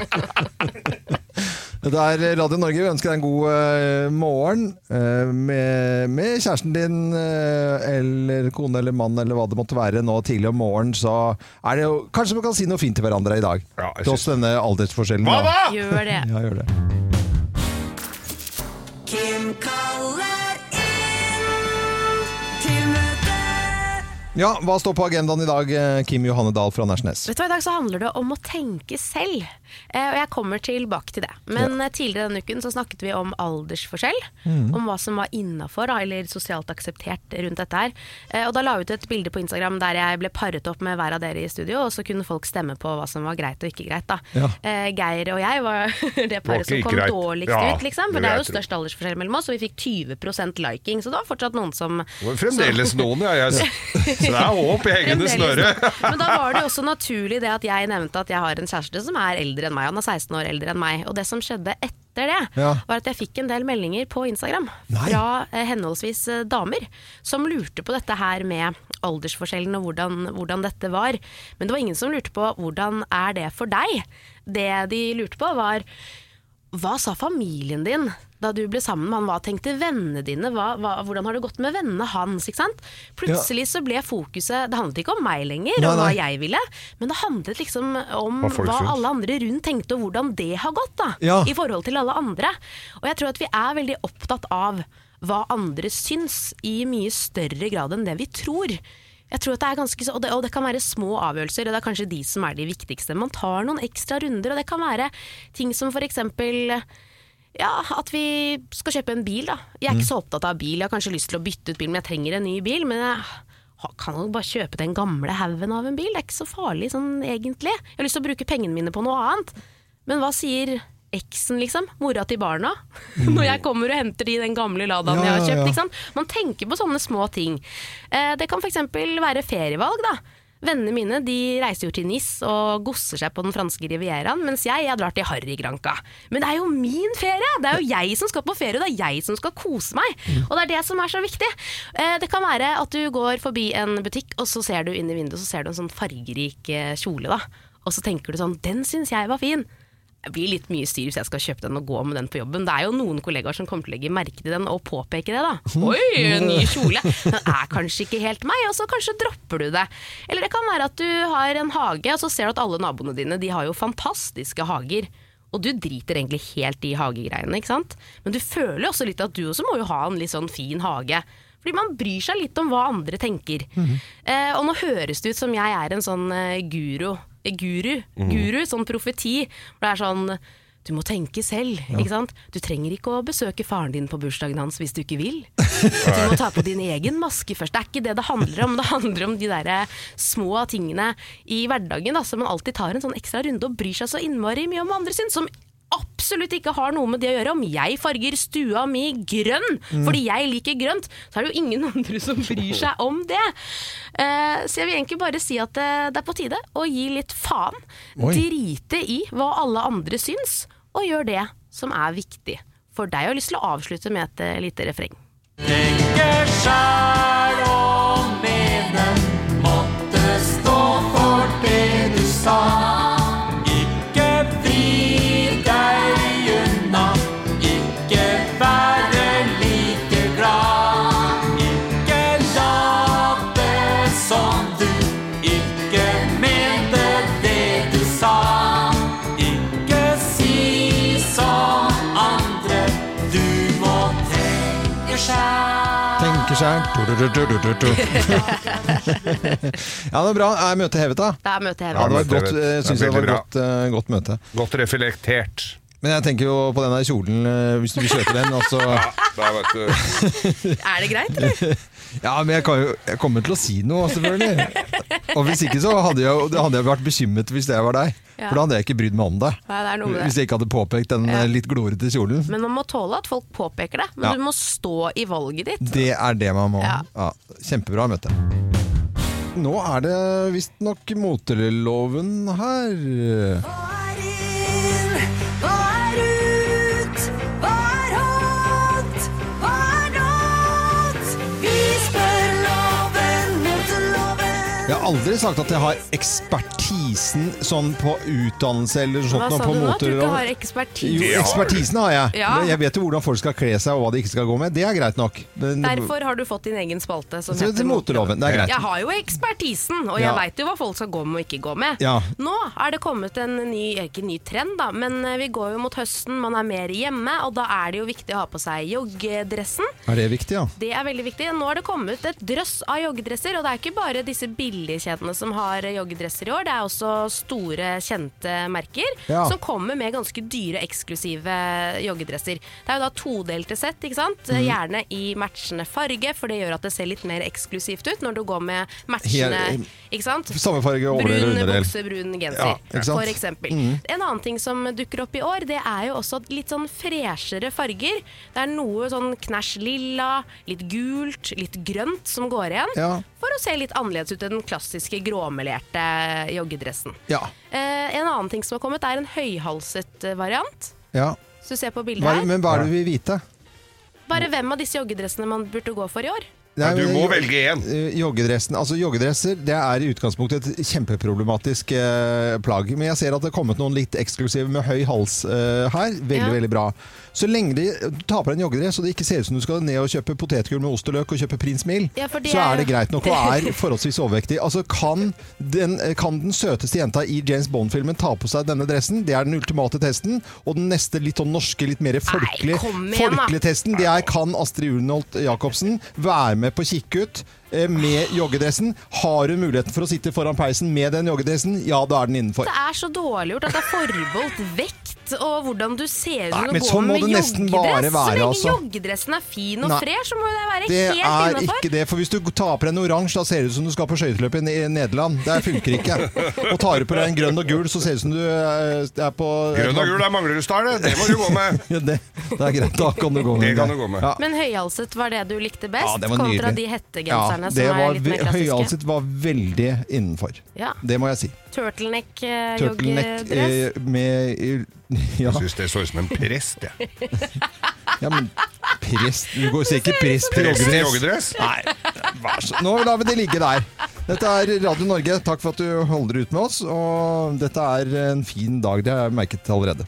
[SPEAKER 1] Det er Radio Norge. Vi ønsker deg en god uh, morgen uh, med, med kjæresten din uh, eller kone eller mann eller hva det måtte være nå tidlig om morgen, så er det jo kanskje man kan si noe fint til hverandre i dag.
[SPEAKER 3] Ja,
[SPEAKER 1] Tross denne aldersforskjellen.
[SPEAKER 3] Hva da?
[SPEAKER 2] Gjør det.
[SPEAKER 1] Ja, gjør det.
[SPEAKER 4] Kim kaller inn til møte.
[SPEAKER 1] Ja, hva står på agendaen i dag, Kim Johanne Dahl fra Nærsnes?
[SPEAKER 2] Vet du hva, i dag så handler det om å tenke selv, eh, og jeg kommer tilbake til det. Men ja. tidligere denne uken så snakket vi om aldersforskjell, mm. om hva som var innenfor, eller sosialt akseptert rundt dette her. Eh, og da la jeg ut et bilde på Instagram der jeg ble paret opp med hver av dere i studio, og så kunne folk stemme på hva som var greit og ikke greit da. Ja. Eh, Geir og jeg var det paret som kom greit. dårligst ja, ut, liksom, for det er jo størst aldersforskjell mellom oss, og vi fikk tjue prosent liking, så det var fortsatt noen som... Det
[SPEAKER 3] var fremdeles som, noen, ja, jeg... Så det er håp i hengende snøre.
[SPEAKER 2] Men da var det også naturlig det at jeg nevnte at jeg har en kjæreste som er eldre enn meg. Han er seksten år eldre enn meg. Og det som skjedde etter det, ja. var at jeg fikk en del meldinger på Instagram Nei. fra eh, henholdsvis eh, damer som lurte på dette her med aldersforskjellen og hvordan, hvordan dette var. Men det var ingen som lurte på hvordan er det for deg. Det de lurte på var hva sa familien din da du ble sammen med han? Hva tenkte vennene dine? Hva, hva, hvordan har det gått med vennene hans? Ikke sant? Plutselig ja. så ble fokuset, det handlet ikke om meg lenger, nei, og hva nei. jeg ville, men det handlet liksom om hva, hva alle andre rundt tenkte, og hvordan det har gått da, ja. i forhold til alle andre. Og jeg tror at vi er veldig opptatt av hva andre syns i mye større grad enn det vi tror. Jeg tror at det er ganske, og det, og det kan være små avgjørelser, og det er kanskje de som er de viktigste. Man tar noen ekstra runder, og det kan være ting som for eksempel... Ja, at vi skal kjøpe en bil da. Jeg er ikke så opptatt av bil, jeg har kanskje lyst til å bytte ut bil, men jeg trenger en ny bil, men jeg kan jo bare kjøpe den gamle haugen av en bil, det er ikke så farlig sånn egentlig. Jeg har lyst til å bruke pengene mine på noe annet, men hva sier eksen liksom, mora til barna, mm. når jeg kommer og henter de den gamle Ladaen ja, jeg har kjøpt, ja, ja. ikke sant? Man tenker på sånne små ting. Eh, det kan for eksempel være ferievalg da. Vennene mine de reiser jo til Nice og gosser seg på den franske rivieraen, mens jeg, jeg drar til Harrygranka. Men det er jo min ferie! Det er jo jeg som skal på ferie, det er jeg som skal kose meg. Og det er det som er så viktig. Det kan være at du går forbi en butikk, og så ser du inn i vinduet, så ser du en sånn fargerik kjole da. Og så tenker du sånn, den synes jeg var fin. Det blir litt mye styr hvis jeg skal kjøpe den og gå med den på jobben. Det er jo noen kollegaer som kommer til å legge merke til den og påpeke det da. Oi, en ny kjole. Den er kanskje ikke helt meg, og så kanskje dropper du det. Eller det kan være at du har en hage, og så ser du at alle naboene dine, de har jo fantastiske hager. Og du driter egentlig helt i hagegreiene, ikke sant? Men du føler jo også litt at du også må jo ha en litt sånn fin hage. Fordi man bryr seg litt om hva andre tenker. Mm-hmm. eh, og nå høres det ut som jeg er en sånn uh, guru. Guru, guru, sånn profeti, hvor det er sånn, du må tenke selv, ja. ikke sant? Du trenger ikke å besøke faren din på bursdagen hans hvis du ikke vil. Du må ta på din egen maske først. Det er ikke det det handler om, det handler om de der små tingene i hverdagen, da, som man alltid tar en sånn ekstra runde og bryr seg så innmari mye om andre sin, som absolutt ikke har noe med det å gjøre. Om jeg farger stua mi grønn, mm. fordi jeg liker grønt, så er det jo ingen andre som bryr seg om det. Uh, så jeg vil egentlig bare si at det, det er på tide å gi litt faen. Oi. Drite i hva alle andre syns, og gjør det som er viktig for deg. Jeg har lyst til å avslutte med et uh, lite refreng.
[SPEAKER 4] Tenke selv og mene, måtte stå for det du sa.
[SPEAKER 1] Ja, det er bra. Er møtet hevet da?
[SPEAKER 2] Det er møtet hevet.
[SPEAKER 1] Ja, det var godt, synes jeg det var godt, uh, godt møte.
[SPEAKER 3] Godt reflektert.
[SPEAKER 1] Men jeg tenker jo på den der kjolen, hvis du vil kjøpe den, altså...
[SPEAKER 3] Ja, der vet du.
[SPEAKER 2] Er det greit, eller?
[SPEAKER 1] Ja, men jeg, kan jo, jeg kommer til å si noe, selvfølgelig. Og hvis ikke så hadde jeg, hadde jeg vært bekymret hvis jeg var deg. Ja. For da hadde jeg ikke brydd meg om det.
[SPEAKER 2] Nei, det er noe med det.
[SPEAKER 1] Hvis jeg ikke hadde påpekt den ja. litt glorete kjolen.
[SPEAKER 2] Men man må tåle at folk påpeker det. Men ja. du må stå i valget ditt.
[SPEAKER 1] Det er det man må.
[SPEAKER 2] Ja.
[SPEAKER 1] Ja, kjempebra møte. Nå er det visst nok moteloven her.
[SPEAKER 4] Hva er inn? Hva er ut? Hva er hot? Hva er not? Vi spør loven, moteloven.
[SPEAKER 1] Jeg har aldri sagt at jeg har ekspertisen sånn på utdannelse eller sånt.
[SPEAKER 2] Hva sa
[SPEAKER 1] på
[SPEAKER 2] du nå? At du
[SPEAKER 1] motor,
[SPEAKER 2] ikke har ekspertise?
[SPEAKER 1] Jo, ekspertisen har jeg.
[SPEAKER 2] Ja.
[SPEAKER 1] Jeg vet jo hvordan folk skal kle seg og hva de ikke skal gå med. Det er greit nok. Men,
[SPEAKER 2] Derfor har du fått din egen spalte som
[SPEAKER 1] så,
[SPEAKER 2] heter
[SPEAKER 1] motorloven. Det er greit.
[SPEAKER 2] Jeg har jo ekspertisen, og jeg
[SPEAKER 1] Ja.
[SPEAKER 2] vet jo hva folk skal gå med og ikke gå med.
[SPEAKER 1] Ja.
[SPEAKER 2] Nå er det kommet en ny, ikke ny trend da, men vi går jo mot høsten, man er mer hjemme, og da er det jo viktig å ha på seg joggedressen.
[SPEAKER 1] Er det viktig, ja?
[SPEAKER 2] Det er veldig viktig. Nå har det kommet et drøss av joggedresser, og det er ikke bare disse billigkjedene som har joggedresser i år, det er også store, kjente merker
[SPEAKER 1] Ja.
[SPEAKER 2] som kommer med ganske dyre, eksklusive joggedresser. Det er jo da todelte sett, ikke sant?
[SPEAKER 1] Mhm.
[SPEAKER 2] Gjerne i matchende farge, for det gjør at det ser litt mer eksklusivt ut når du går med matchende,
[SPEAKER 1] Helt-
[SPEAKER 2] ikke sant?
[SPEAKER 1] Samme farge overdel og
[SPEAKER 2] Brun
[SPEAKER 1] underdel.
[SPEAKER 2] bukse, brun genser,
[SPEAKER 1] Ja, ikke sant?
[SPEAKER 2] for eksempel. En annen ting som dukker opp i år, det er jo også litt sånn freshere farger. Det er noe sånn knæsj lilla, litt gult, litt grønt som går igjen,
[SPEAKER 1] Ja.
[SPEAKER 2] for å se litt annerledes ut enn den klassiske gråmelerte joggedressen.
[SPEAKER 1] Ja.
[SPEAKER 2] Eh, en annen ting som har kommet er en høyhalset eh, variant.
[SPEAKER 1] Ja.
[SPEAKER 2] Så du ser på bildet
[SPEAKER 1] Hva,
[SPEAKER 2] her.
[SPEAKER 1] men hva er det vi vil vite?
[SPEAKER 2] Bare hvem av disse joggedressene man burde gå for i år?
[SPEAKER 3] Ja, du må
[SPEAKER 1] jo-
[SPEAKER 3] velge en.
[SPEAKER 1] eh, Joggedressen, altså joggedresser, det er i utgangspunktet et kjempeproblematisk eh, plagg. Men jeg ser at det har kommet noen litt eksklusive med høy hals eh, her. Veldig,
[SPEAKER 2] Ja.
[SPEAKER 1] veldig bra. Så lenge de du tar på deg en joggedress, og det ikke ser ut som du skal ned og kjøpe potetgull med ost og løk og kjøpe Prins Mill,
[SPEAKER 2] Ja, for det
[SPEAKER 1] så
[SPEAKER 2] er
[SPEAKER 1] er det
[SPEAKER 2] jo-
[SPEAKER 1] greit nok og er forholdsvis overvektig. Altså, kan den, kan den søteste jenta i James Bond-filmen ta på seg denne dressen? Det er den ultimate testen. Og den neste litt sånn norske, litt mer folkelige,
[SPEAKER 2] Nei, kom igjen, da.
[SPEAKER 1] folkelige testen, det er kan Astrid Urenholt Jacobsen være med på kikkut eh, med joggedressen? Har hun muligheten for å sitte foran peisen med den joggedressen? Ja, da er den innenfor.
[SPEAKER 2] Det er så dårlig gjort at det er forbeholdt vekt og hvordan du ser ut
[SPEAKER 1] Nei,
[SPEAKER 2] når
[SPEAKER 1] men
[SPEAKER 2] du
[SPEAKER 1] sånn
[SPEAKER 2] går
[SPEAKER 1] må
[SPEAKER 2] med
[SPEAKER 1] det nesten bare
[SPEAKER 2] joggedress.
[SPEAKER 1] være,
[SPEAKER 2] Så lenge
[SPEAKER 1] altså.
[SPEAKER 2] joggedressen er fin og
[SPEAKER 1] Nei.
[SPEAKER 2] fresh, så må det være
[SPEAKER 1] Det
[SPEAKER 2] helt
[SPEAKER 1] er
[SPEAKER 2] innenfor.
[SPEAKER 1] ikke det, for hvis du tar på deg en oransje, da ser det ut som du skal på skøyteløp i Nederland. Det funker ikke. Og tar du på deg en grønn og gul, så ser det ut som du eh, er på...
[SPEAKER 3] Grønn og gul er Manglerudstad, det. Det må du gå med.
[SPEAKER 1] Ja, det, det er greit, da kan du gå med
[SPEAKER 3] Det kan du gå med.
[SPEAKER 1] Ja.
[SPEAKER 2] Men høyhalset var det du likte best,
[SPEAKER 1] Ja, det var
[SPEAKER 2] kontra
[SPEAKER 1] nydelig.
[SPEAKER 2] de hettegenserne
[SPEAKER 1] Ja,
[SPEAKER 2] som
[SPEAKER 1] det
[SPEAKER 2] er
[SPEAKER 1] var,
[SPEAKER 2] litt mer
[SPEAKER 1] ve-
[SPEAKER 2] klassiske.
[SPEAKER 1] høyhalset var veldig innenfor.
[SPEAKER 2] Ja.
[SPEAKER 1] Det må jeg si.
[SPEAKER 2] Turtleneck eh,
[SPEAKER 1] Turtleneck
[SPEAKER 2] joggedress.
[SPEAKER 1] eh, med ja,
[SPEAKER 3] Jeg syns det så ut som en prest, jeg.
[SPEAKER 1] ja, men prest Du går ser ikke prest til
[SPEAKER 3] Prest i
[SPEAKER 1] joggedress.
[SPEAKER 3] joggedress?
[SPEAKER 1] Nei, vær så Nå lar vi det ligge der. Dette er Radio Norge. Takk for at du holder ut med oss. Og dette er en fin dag. Det har jeg merket allerede.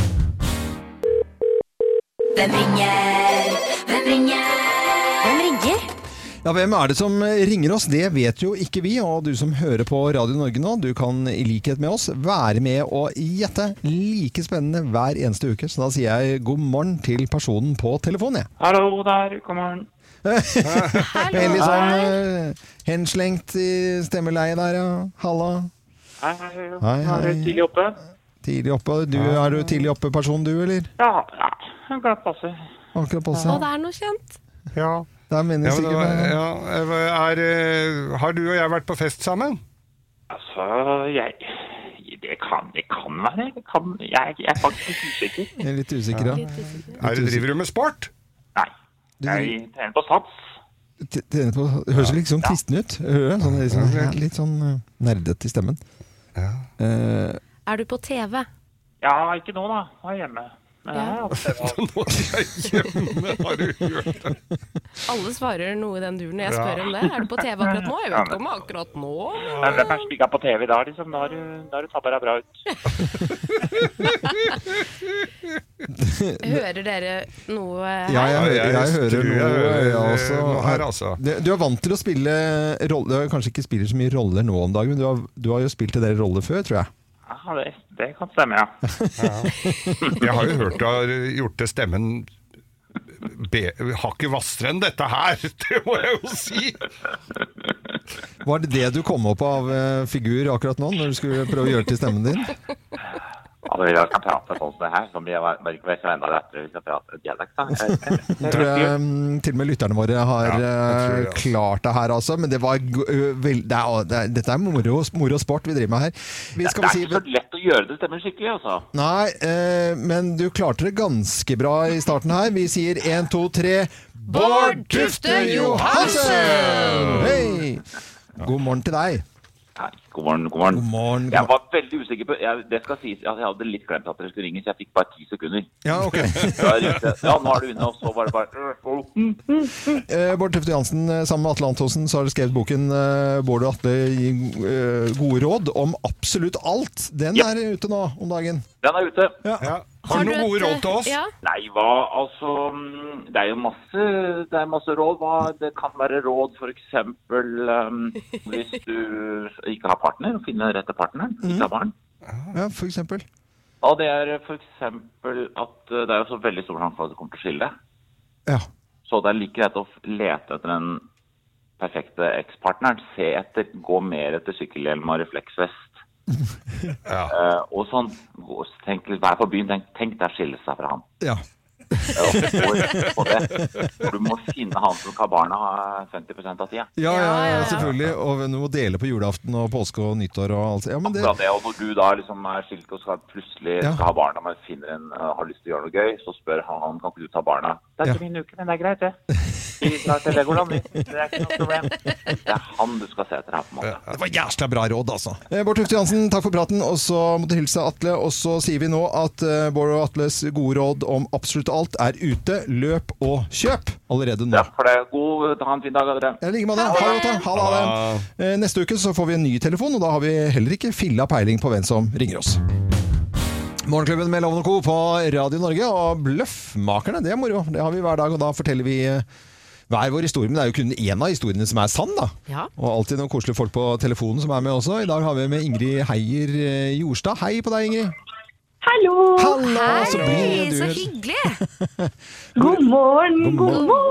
[SPEAKER 4] Hvem ringer? Hvem ringer?
[SPEAKER 2] Hvem ringer?
[SPEAKER 1] Ja, hvem er det som ringer oss? Det vet jo ikke vi. Og du som hører på Radio Norge nå, du kan i likhet med oss være med og gjette. Like spennende hver eneste uke. Så da sier jeg god morgen til personen på telefonen, jeg.
[SPEAKER 5] Hallo der, god morgen.
[SPEAKER 1] Veldig sånn uh, henslengt i stemmeleie der, ja. Halla.
[SPEAKER 5] Hei, hei, hei.
[SPEAKER 1] Hei,
[SPEAKER 5] Er du
[SPEAKER 1] hei.
[SPEAKER 5] tidlig oppe?
[SPEAKER 1] Tidlig oppe. Du, er du tidlig oppe person, du, eller?
[SPEAKER 5] Ja, ja, jeg kan passe.
[SPEAKER 1] Akkurat på
[SPEAKER 2] Å,
[SPEAKER 1] seg.
[SPEAKER 2] det er noe kjent.
[SPEAKER 3] Ja.
[SPEAKER 1] Det er
[SPEAKER 3] Ja, men,
[SPEAKER 1] sikkert
[SPEAKER 3] da-
[SPEAKER 1] med-
[SPEAKER 3] ja, er, eh, har du og jeg vært på fest sammen?
[SPEAKER 5] Altså, jeg... Det kan, det kan være. Det kan, jeg, jeg er faktisk litt usikker.
[SPEAKER 1] Jeg er litt usikker, ja.
[SPEAKER 3] Er det, driver du med sport?
[SPEAKER 5] Nei, jeg trener på sats.
[SPEAKER 1] T- trener på, det høres litt sånn kristen ut. Hører du? Sånn, litt sånn, litt sånn uh, nerdete i stemmen.
[SPEAKER 3] Ja.
[SPEAKER 1] Eh,
[SPEAKER 2] Er du på T V?
[SPEAKER 5] Ja, ikke nå da, jeg er hjemme. Men jeg er oppe.
[SPEAKER 3] Nå er jeg hjemme, har du hørt det?
[SPEAKER 2] Alle svarer noe i den duren når jeg
[SPEAKER 3] Ja.
[SPEAKER 2] spør om det. Er du på T V akkurat nå? Jeg vet ikke om det er akkurat nå.
[SPEAKER 5] Men hvem er som ikke er på T V da, liksom? Da har du, da har du tappet deg bra ut.
[SPEAKER 2] Hører dere noe her?
[SPEAKER 1] ja, jeg, hører- jeg hører
[SPEAKER 3] tror jeg
[SPEAKER 1] noe,
[SPEAKER 3] hører
[SPEAKER 1] jeg også.
[SPEAKER 3] noe her, altså.
[SPEAKER 1] Du, du er vant til å spille roller. Du har kanskje ikke spiller så mye roller nå om dagen, men du har, du har jo spilt en del roller før, tror jeg.
[SPEAKER 5] Ja, det, det kan stemme, ja.
[SPEAKER 3] Jeg har jo hørt du har gjort det stemmen be, hakket hvassere enn dette her, det må jeg jo si.
[SPEAKER 1] Var det det du kom opp av eh, figur akkurat nå, når du skulle prøve å gjøre til stemmen din?
[SPEAKER 5] Ja, vi kan prate sånn som det her, som jeg bare ikke vet så enda lettere vi skal prate dialekt, da.
[SPEAKER 1] Jeg tror jeg, um, til og med lytterne våre har
[SPEAKER 3] Ja, jeg tror det,
[SPEAKER 1] uh,
[SPEAKER 3] altså.
[SPEAKER 1] klart det her altså, men det var go- uh, vel, det er, det er, dette er moro, moro og sport vi driver med her. Vi
[SPEAKER 5] Det
[SPEAKER 1] skal
[SPEAKER 5] er
[SPEAKER 1] si,
[SPEAKER 5] ikke så lett å gjøre det stemmer skikkelig, altså.
[SPEAKER 1] nei, uh, men du klarte det ganske bra i starten her. Vi sier en, to, tre, Bård Tufte Johansen! Hei! God morgen til deg.
[SPEAKER 5] Nei, god morgen, god morgen.
[SPEAKER 1] God morgen. God
[SPEAKER 5] Jeg
[SPEAKER 1] morgen.
[SPEAKER 5] var veldig usikker på, jeg, det skal sies, at jeg hadde litt glemt at dere skulle ringe, så jeg fikk bare ti sekunder.
[SPEAKER 1] Ja, ok.
[SPEAKER 5] Da ringte jeg, ja, nå er du inne, og så var det bare...
[SPEAKER 1] Eh, Bård Tufte Johansen, eh, sammen med Atle Antonsen, så har du skrevet boken eh, Bård og Atle gir eh, gode råd om absolutt alt. Den
[SPEAKER 5] Ja.
[SPEAKER 1] er ute nå om dagen.
[SPEAKER 5] Den er ute.
[SPEAKER 3] Ja. Har du noen gode råd til oss?
[SPEAKER 2] Ja.
[SPEAKER 5] Nei, hva, altså, mm, det er jo masse, det er masse råd. Hva, det kan være råd for eksempel um, hvis du ikke har partner, å finne rette partner, ikke har barn.
[SPEAKER 1] Ja, for eksempel.
[SPEAKER 5] Og det er for eksempel at uh, det er jo så veldig stor sjanse for at du kommer til å skille.
[SPEAKER 1] Ja.
[SPEAKER 5] Så det er like greit å f- lete etter den perfekte ekspartneren. Se etter, gå mer etter sykkelhjelm og refleksvest.
[SPEAKER 3] Ja.
[SPEAKER 5] Uh, og sånn, gå- tenk, vær på byen, tenk, tenk deg å skille seg fra han.
[SPEAKER 1] Ja.
[SPEAKER 5] Og for- på det. For du må finne han som skal barna femti prosent av tida.
[SPEAKER 1] Ja, ja,
[SPEAKER 2] Ja,
[SPEAKER 1] ja,
[SPEAKER 2] ja, ja.
[SPEAKER 1] selvfølgelig. Og du må dele på julaften og påske og nyttår og alt. Ja, men det,
[SPEAKER 5] Akkurat det, og når du da liksom er skilt og skal plutselig
[SPEAKER 1] Ja.
[SPEAKER 5] skal ha barna, men finner en, uh, har lyst til å gjøre noe gøy, så spør han, han kan ikke du ta barna. Det er
[SPEAKER 1] Ja.
[SPEAKER 5] ikke min uke, men det er greit det. Vi drar til Legoland, vi. Det er ikke noe problem. Det er han du skal se etter her på en måte.
[SPEAKER 1] det var jævla bra råd, altså. Eh, Bård Tufte Johansen, takk for praten. Og så må du hilse Atle. Og så sier vi nå at eh, Bård og Atles gode råd om absolutt alt er ute. Løp og kjøp allerede nå.
[SPEAKER 5] Ja, for det er god, ha en fin dag, dere.
[SPEAKER 1] Jeg ligger med det. Ha det godt, da. Ha det, ha det. Eh, Neste uke så får vi en ny telefon, og da har vi heller ikke filla peiling på hvem som ringer oss. Morgenklubben med Loven og Co. på Radio Norge, og Bløffmakerne, det er moro. Det har vi hver dag, og da forteller vi eh, hver vår historie, men det er jo kun en av historiene som er sann, da.
[SPEAKER 2] Ja.
[SPEAKER 1] Og alltid noen koselige folk på telefonen som er med også. I dag har vi med Ingrid Heier eh, Jorstad. Hei på deg, Ingrid.
[SPEAKER 6] Hallo!
[SPEAKER 1] Hallo! Så
[SPEAKER 2] Hei,
[SPEAKER 1] blir
[SPEAKER 2] så
[SPEAKER 1] du
[SPEAKER 2] hyggelig!
[SPEAKER 6] God morgen,
[SPEAKER 1] God
[SPEAKER 6] god
[SPEAKER 1] morgen.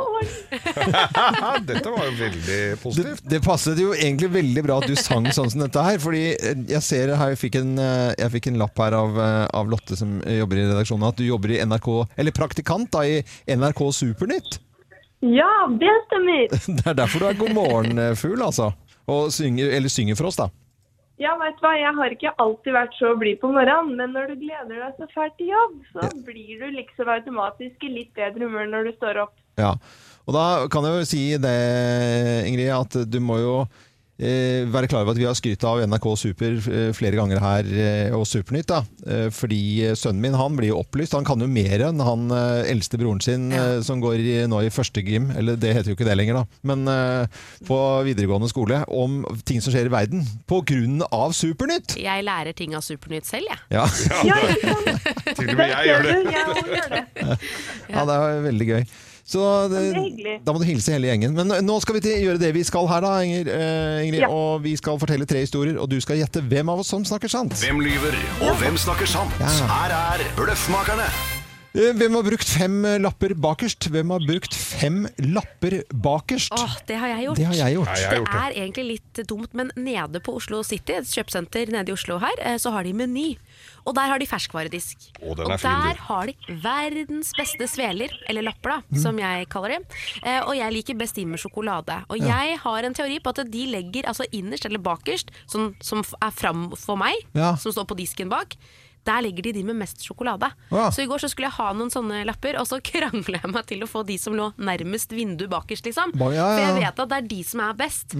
[SPEAKER 6] morgen!
[SPEAKER 3] Dette var jo veldig
[SPEAKER 1] Det,
[SPEAKER 3] positivt.
[SPEAKER 1] det passet jo egentlig veldig bra at du sang sånn som dette her, fordi eh, jeg ser her, jeg fikk en, eh, jeg fikk en lapp her av, eh, av Lotte som jobber i redaksjonen, at du jobber i N R K, eller praktikant da, i N R K Supernytt.
[SPEAKER 6] Ja, det stemmer.
[SPEAKER 1] Det er derfor du er god morgen-fugl, altså. Og synger, eller synger for oss, da.
[SPEAKER 6] Ja, vet du hva, jeg har ikke alltid vært så blid på morgenen, men når du gleder deg så fælt til jobb, så blir du liksom automatisk i litt bedre humør når du står opp.
[SPEAKER 1] Ja, og da kan jeg jo si det, Ingrid, at du må jo eh, være klar over at vi har skrytt av N R K Super eh, flere ganger her, eh, og Supernytt, da. Eh, fordi sønnen min, han blir jo opplyst. Han kan jo mer enn han eh, eldste broren sin, eh, som går i, nå i første gym, eller det heter jo ikke det lenger, da. Men eh, på videregående skole, om ting som skjer i verden, på grunn av Supernytt.
[SPEAKER 2] Jeg lærer ting av Supernytt selv, jeg.
[SPEAKER 1] Ja,
[SPEAKER 6] Ja, ikke sant?
[SPEAKER 3] Til og
[SPEAKER 6] Det
[SPEAKER 3] med jeg gjør
[SPEAKER 6] ser
[SPEAKER 3] det.
[SPEAKER 6] du, jeg også gjør det.
[SPEAKER 1] ja det er veldig gøy. Så det,
[SPEAKER 6] Det er hyggelig.
[SPEAKER 1] da må du hilse hele gjengen. Men nå skal vi til, gjøre det vi skal her da, Inger, eh, Ingrid.
[SPEAKER 6] Ja.
[SPEAKER 1] Og vi skal fortelle tre historier, og du skal gjette hvem av oss som snakker sant.
[SPEAKER 7] Hvem lyver, og hvem snakker sant?
[SPEAKER 1] Ja.
[SPEAKER 7] Her er Bløffmakerne.
[SPEAKER 1] Eh, Hvem har brukt fem lapper bakerst? Hvem har brukt fem lapper bakerst?
[SPEAKER 2] Åh, det har jeg gjort.
[SPEAKER 1] Det har jeg gjort.
[SPEAKER 3] Nei, jeg har gjort
[SPEAKER 2] Det
[SPEAKER 3] det.
[SPEAKER 2] er egentlig litt dumt, men nede på Oslo City, et kjøpesenter nede i Oslo her, eh, så har de Meny. Og der har de ferskvaredisk.
[SPEAKER 3] Å, den
[SPEAKER 2] og
[SPEAKER 3] er fin,
[SPEAKER 2] der
[SPEAKER 3] du.
[SPEAKER 2] har de verdens beste sveler, eller lapper da, som jeg kaller det. Eh, og jeg liker best inn med sjokolade. Og jeg har en teori på at de legger altså innerst eller bakerst, sånn, som f- er fram for meg,
[SPEAKER 1] Ja.
[SPEAKER 2] som står på disken bak. Der legger de de med mest sjokolade.
[SPEAKER 1] Ja.
[SPEAKER 2] Så i går så skulle jeg ha noen sånne lapper, og så kranglet jeg meg til å få de som lå nærmest vinduet bakerst, liksom.
[SPEAKER 1] Ba- ja,
[SPEAKER 2] For
[SPEAKER 1] ja.
[SPEAKER 2] jeg vet at det er de som er best.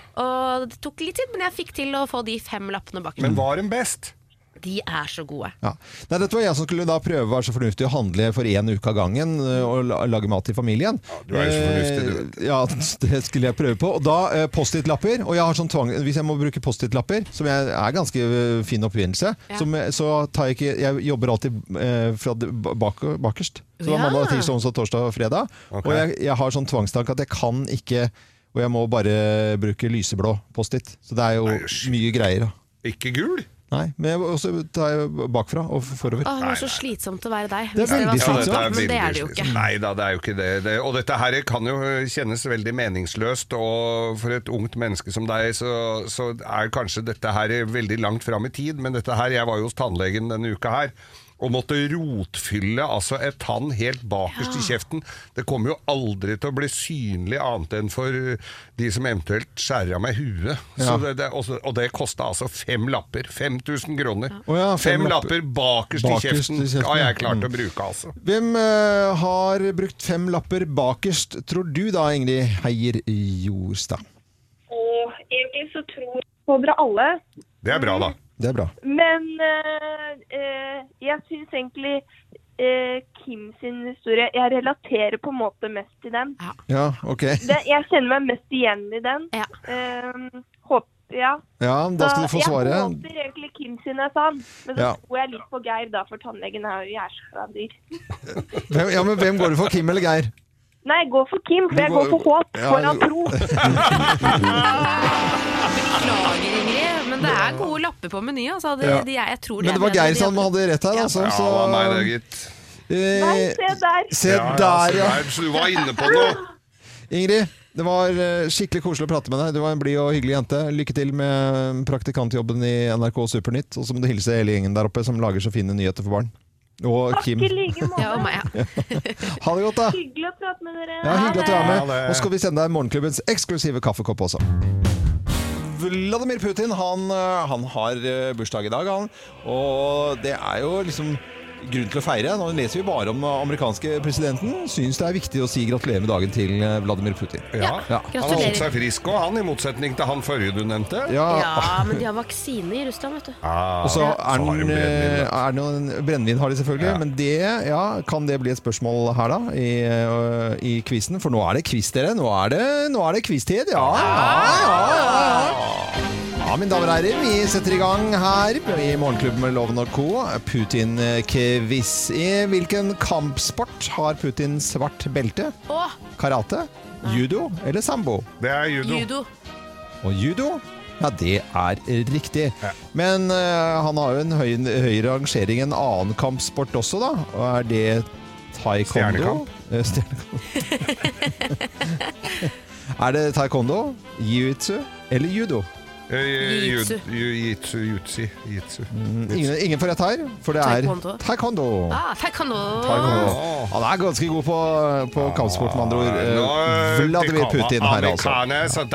[SPEAKER 2] Og det tok litt tid, men jeg fikk til å få de fem lappene bakerst.
[SPEAKER 3] Men var den best?
[SPEAKER 2] De er så gode.
[SPEAKER 1] Ja. Nei, dette var jeg som skulle da prøve å være så fornuftig å handle for en uke av gangen eh, og la- lage mat til familien.
[SPEAKER 3] du er jo så fornuftig, du.
[SPEAKER 1] Eh, Ja, det skulle jeg prøve på. Og da eh, post-it-lapper, og jeg har sånn tvang, hvis jeg må bruke post-it-lapper, som jeg er ganske eh, fin oppfinnelse,
[SPEAKER 2] Ja.
[SPEAKER 1] som, jeg- så tar jeg ikke, jeg jobber alltid eh, fra det bak, bakerst. Så det var
[SPEAKER 2] Ja.
[SPEAKER 1] mandag, tirsdag, onsdag, torsdag og fredag.
[SPEAKER 3] Ok.
[SPEAKER 1] Og jeg, jeg har sånn tvangstank at jeg kan ikke, og jeg må bare bruke lyseblå post-it. Så det er jo
[SPEAKER 3] Nei, shit.
[SPEAKER 1] mye greier da.
[SPEAKER 3] Ikke gul?
[SPEAKER 1] Nei, men jeg også tar jeg bakfra og forover.
[SPEAKER 2] Åh, det er så slitsomt å være deg.
[SPEAKER 1] Det er
[SPEAKER 2] Hvis det var
[SPEAKER 1] veldig
[SPEAKER 2] sant,
[SPEAKER 1] slitsomt.
[SPEAKER 3] Ja,
[SPEAKER 2] men det er det jo ikke.
[SPEAKER 3] Nei da, det er jo ikke det. det. Og dette her kan jo kjennes veldig meningsløst, og for et ungt menneske som deg, så, så er kanskje dette her veldig langt fram i tid, men dette her, jeg var jo hos tannlegen denne uka her, og måtte rotfylle altså et tann helt bakerst ja. i kjeften. Det kommer jo aldri til å bli synlig annet enn for de som eventuelt skjærer av meg huet. Ja. Så det, det, og det kostet altså fem lapper, fem tusen kroner. Ja.
[SPEAKER 1] Oh ja, fem,
[SPEAKER 3] fem lapper bakerst, bakerst i kjeften, i kjeften har jeg klart mm. å bruke altså.
[SPEAKER 1] Hvem uh, har brukt fem lapper bakerst, tror du da, Ingrid Heier Jorstad?
[SPEAKER 6] Og egentlig så tror jeg på dere alle.
[SPEAKER 3] Det er bra da.
[SPEAKER 1] Det er bra.
[SPEAKER 6] Men uh, uh, jeg synes egentlig uh, Kim sin historie, jeg relaterer på en måte mest til den.
[SPEAKER 2] Ja,
[SPEAKER 1] ja ok.
[SPEAKER 6] Det, jeg kjenner meg mest igjen i den.
[SPEAKER 2] Ja.
[SPEAKER 6] Uh, håp, ja.
[SPEAKER 1] ja, da skal du få svare.
[SPEAKER 6] Jeg håper egentlig Kim sin er sann, men så
[SPEAKER 1] ja.
[SPEAKER 6] tror jeg litt på Geir da, for tannlegen er jo jæskla dyr.
[SPEAKER 1] Ja, men hvem går du for, Kim eller Geir?
[SPEAKER 6] Nei, jeg går for Kim, for jeg går, går for håp, ja, for han tro.
[SPEAKER 2] Beklager, Ingrid, men det er gode lapper på meny, altså. Det,
[SPEAKER 1] ja.
[SPEAKER 2] de er, jeg tror det
[SPEAKER 1] men det var Geir som hadde rett her, altså.
[SPEAKER 3] Ja, det var meg det, gitt.
[SPEAKER 6] Eh, Nei, se der.
[SPEAKER 1] Se ja, der, ja.
[SPEAKER 3] ja. Så du var inne på noe.
[SPEAKER 1] Ingrid, det var skikkelig koselig å prate med deg. Du var en blid og hyggelig jente. Lykke til med praktikantjobben i N R K Supernytt. Og så må du hilse hele gjengen der oppe som lager så fine nyheter for barn. Og Kim.
[SPEAKER 6] Takk i like måte.
[SPEAKER 2] Ja, og meg, ja.
[SPEAKER 1] Ha det godt da.
[SPEAKER 6] Hyggelig å prate med dere.
[SPEAKER 1] Ja, hyggelig at du er med. Og skal vi sende deg Morgenklubbens eksklusive kaffekopp også. Vladimir Putin, han, han har bursdag i dag, han. Og det er jo liksom grunn til å feire. Nå leser vi bare om den amerikanske presidenten. Synes det er viktig å si gratulerer med dagen til Vladimir Putin.
[SPEAKER 3] Ja, ja. Han har holdt seg frisk og han, i motsetning til han forrige du nevnte.
[SPEAKER 2] Ja, ja men de har vaksine i Russland, vet du.
[SPEAKER 3] Ah,
[SPEAKER 1] og så er den, er noen brennvin har de selvfølgelig, ja. Men det, ja, kan det bli et spørsmål her da, i, uh, i quizen? For nå er det quiz, dere. Nå er det, nå er det quiz-tid, ja. Ja, ja, ja. Ja, mine damer og herrer, vi setter i gang her i Morgenklubben med Loven og Co. Putin-quiz. I hvilken kampsport har Putin svart belte?
[SPEAKER 2] Åh.
[SPEAKER 1] Karate, judo eller sambo?
[SPEAKER 3] Det er judo.
[SPEAKER 2] Judo.
[SPEAKER 1] Og judo? Ja, det er riktig. Ja. Men uh, han har jo en høy, høyere rangering enn annen kampsport også, da. Og er det taekwondo? Stjernekamp. Er det taekwondo, jiu-jitsu eller judo?
[SPEAKER 2] Jiu-jitsu.
[SPEAKER 3] Jiu-jitsu, jutsi, jitsu.
[SPEAKER 1] Mm, ingen, ingen får rett her, for det er taekwondo. Taekwondo.
[SPEAKER 2] Ah, taekwondo.
[SPEAKER 1] taekwondo. Han er ganske god på, på kampsport, med andre ord. Uh, Vladimir Putin her, altså.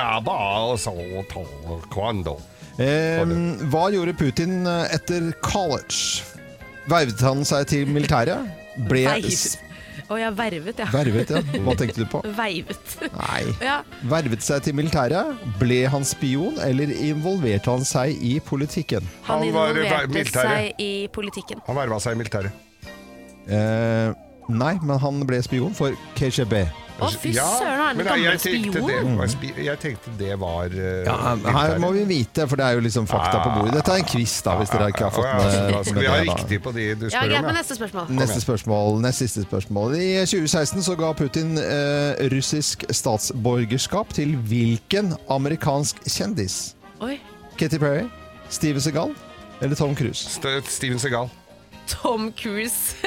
[SPEAKER 1] Um, hva gjorde Putin etter college? Vervet han seg til militæret? Ble...
[SPEAKER 2] Å ja, vervet, ja.
[SPEAKER 1] Vervet, ja. Hva tenkte du på?
[SPEAKER 2] Veivet.
[SPEAKER 1] Nei.
[SPEAKER 2] Ja.
[SPEAKER 1] Vervet seg til militæret. Ble han spion, eller involverte han seg i politikken?
[SPEAKER 2] Han, han involverte seg i politikken.
[SPEAKER 3] Han verva seg i militæret.
[SPEAKER 1] Eh, nei, men han ble spion for K G B.
[SPEAKER 2] Å, fy søren, han er den gamle spion.
[SPEAKER 3] Jeg tenkte det var uh,
[SPEAKER 1] ja, her må vi vite, for det er jo liksom fakta på bordet. Dette er en quiz da, hvis dere ikke har fått med,
[SPEAKER 3] med Skal vi ha riktig på de du spør
[SPEAKER 2] ja, greit,
[SPEAKER 3] om?
[SPEAKER 2] Ja, neste spørsmål.
[SPEAKER 1] Neste spørsmål, nest siste spørsmål. I tjue seksten så ga Putin eh, russisk statsborgerskap til hvilken amerikansk kjendis?
[SPEAKER 2] Oi.
[SPEAKER 1] Katy Perry, Steven Seagal eller Tom Cruise?
[SPEAKER 3] St- Steven Seagal.
[SPEAKER 2] Tom Cruise.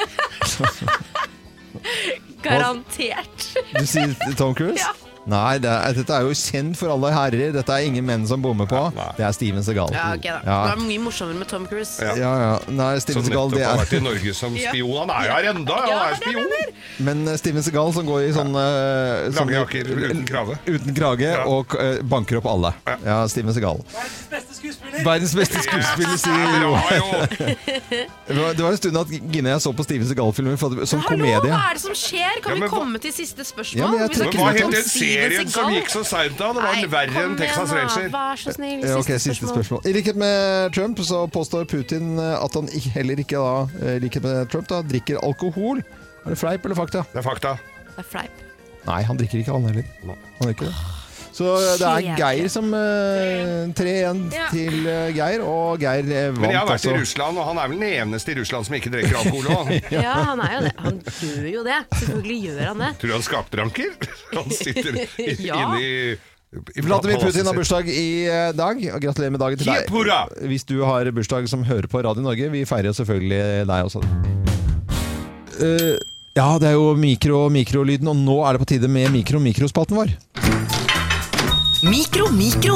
[SPEAKER 2] Garantert.
[SPEAKER 1] Du sier Tom Cruise?
[SPEAKER 2] Ja.
[SPEAKER 1] Nei, det er, dette er jo kjent for alle herrer. Dette er ingen menn som bommer på. Det er Steven Seagal.
[SPEAKER 2] Ja, ok da.
[SPEAKER 1] Ja.
[SPEAKER 2] Det er mye morsommere med Tom Cruise.
[SPEAKER 1] Ja, ja. ja. Nei, Steven
[SPEAKER 3] som
[SPEAKER 1] Seagal,
[SPEAKER 3] nettopp
[SPEAKER 1] det er...
[SPEAKER 3] har vært i Norge som spion. Han er jo her enda, han
[SPEAKER 2] ja,
[SPEAKER 3] er spion.
[SPEAKER 1] Men uh, Steven Seagal som går i sånn... Uh,
[SPEAKER 3] Lange jakker uten krage.
[SPEAKER 1] Uten krage, ja. Og uh, banker opp alle. Ja, ja Steven Seagal.
[SPEAKER 8] Verdens beste skuespiller.
[SPEAKER 1] Verdens beste skuespiller, sier jo. Det var, det var en stund at Gine jeg så på Steven Seagal-filmer som komedie.
[SPEAKER 2] Hallo, hva er det som skjer? Kan
[SPEAKER 1] ja,
[SPEAKER 2] vi
[SPEAKER 1] hva...
[SPEAKER 2] komme til siste spørsmål?
[SPEAKER 1] Ja, men jeg
[SPEAKER 3] men hva het den serien som gikk så seint da? Det var Nei, verre enn Texas Ranger.
[SPEAKER 2] Vær så snill,
[SPEAKER 1] siste, ja, okay, siste spørsmål. spørsmål. I likhet med Trump så påstår Putin at han heller ikke da, i likhet med Trump da, drikker alkohol. Er det fleip eller fakta?
[SPEAKER 3] Det er fakta.
[SPEAKER 2] Det er fleip.
[SPEAKER 1] Nei, han drikker ikke han heller. Han er ikke det. Så det er Geir som uh, tre igjen ja. til uh, Geir, og Geir uh, vant.
[SPEAKER 3] Men jeg har vært
[SPEAKER 1] altså.
[SPEAKER 3] i Russland, og han er vel den eneste i Russland som ikke drikker alkohol.
[SPEAKER 2] ja. ja, han er jo det. Han gjør jo det. Selvfølgelig gjør han det.
[SPEAKER 3] Tror du han skapdranker? Han sitter ja. inne i
[SPEAKER 1] Vladimir Putin har bursdag i dag. Gratulerer med dagen til deg.
[SPEAKER 3] Hurra!
[SPEAKER 1] Hvis du har bursdag som hører på Radio Norge, vi feirer selvfølgelig deg også. Uh, ja, det er jo mikro- og mikrolyden, og nå er det på tide med mikro-mikrospalten vår.
[SPEAKER 4] Mikro, mikro.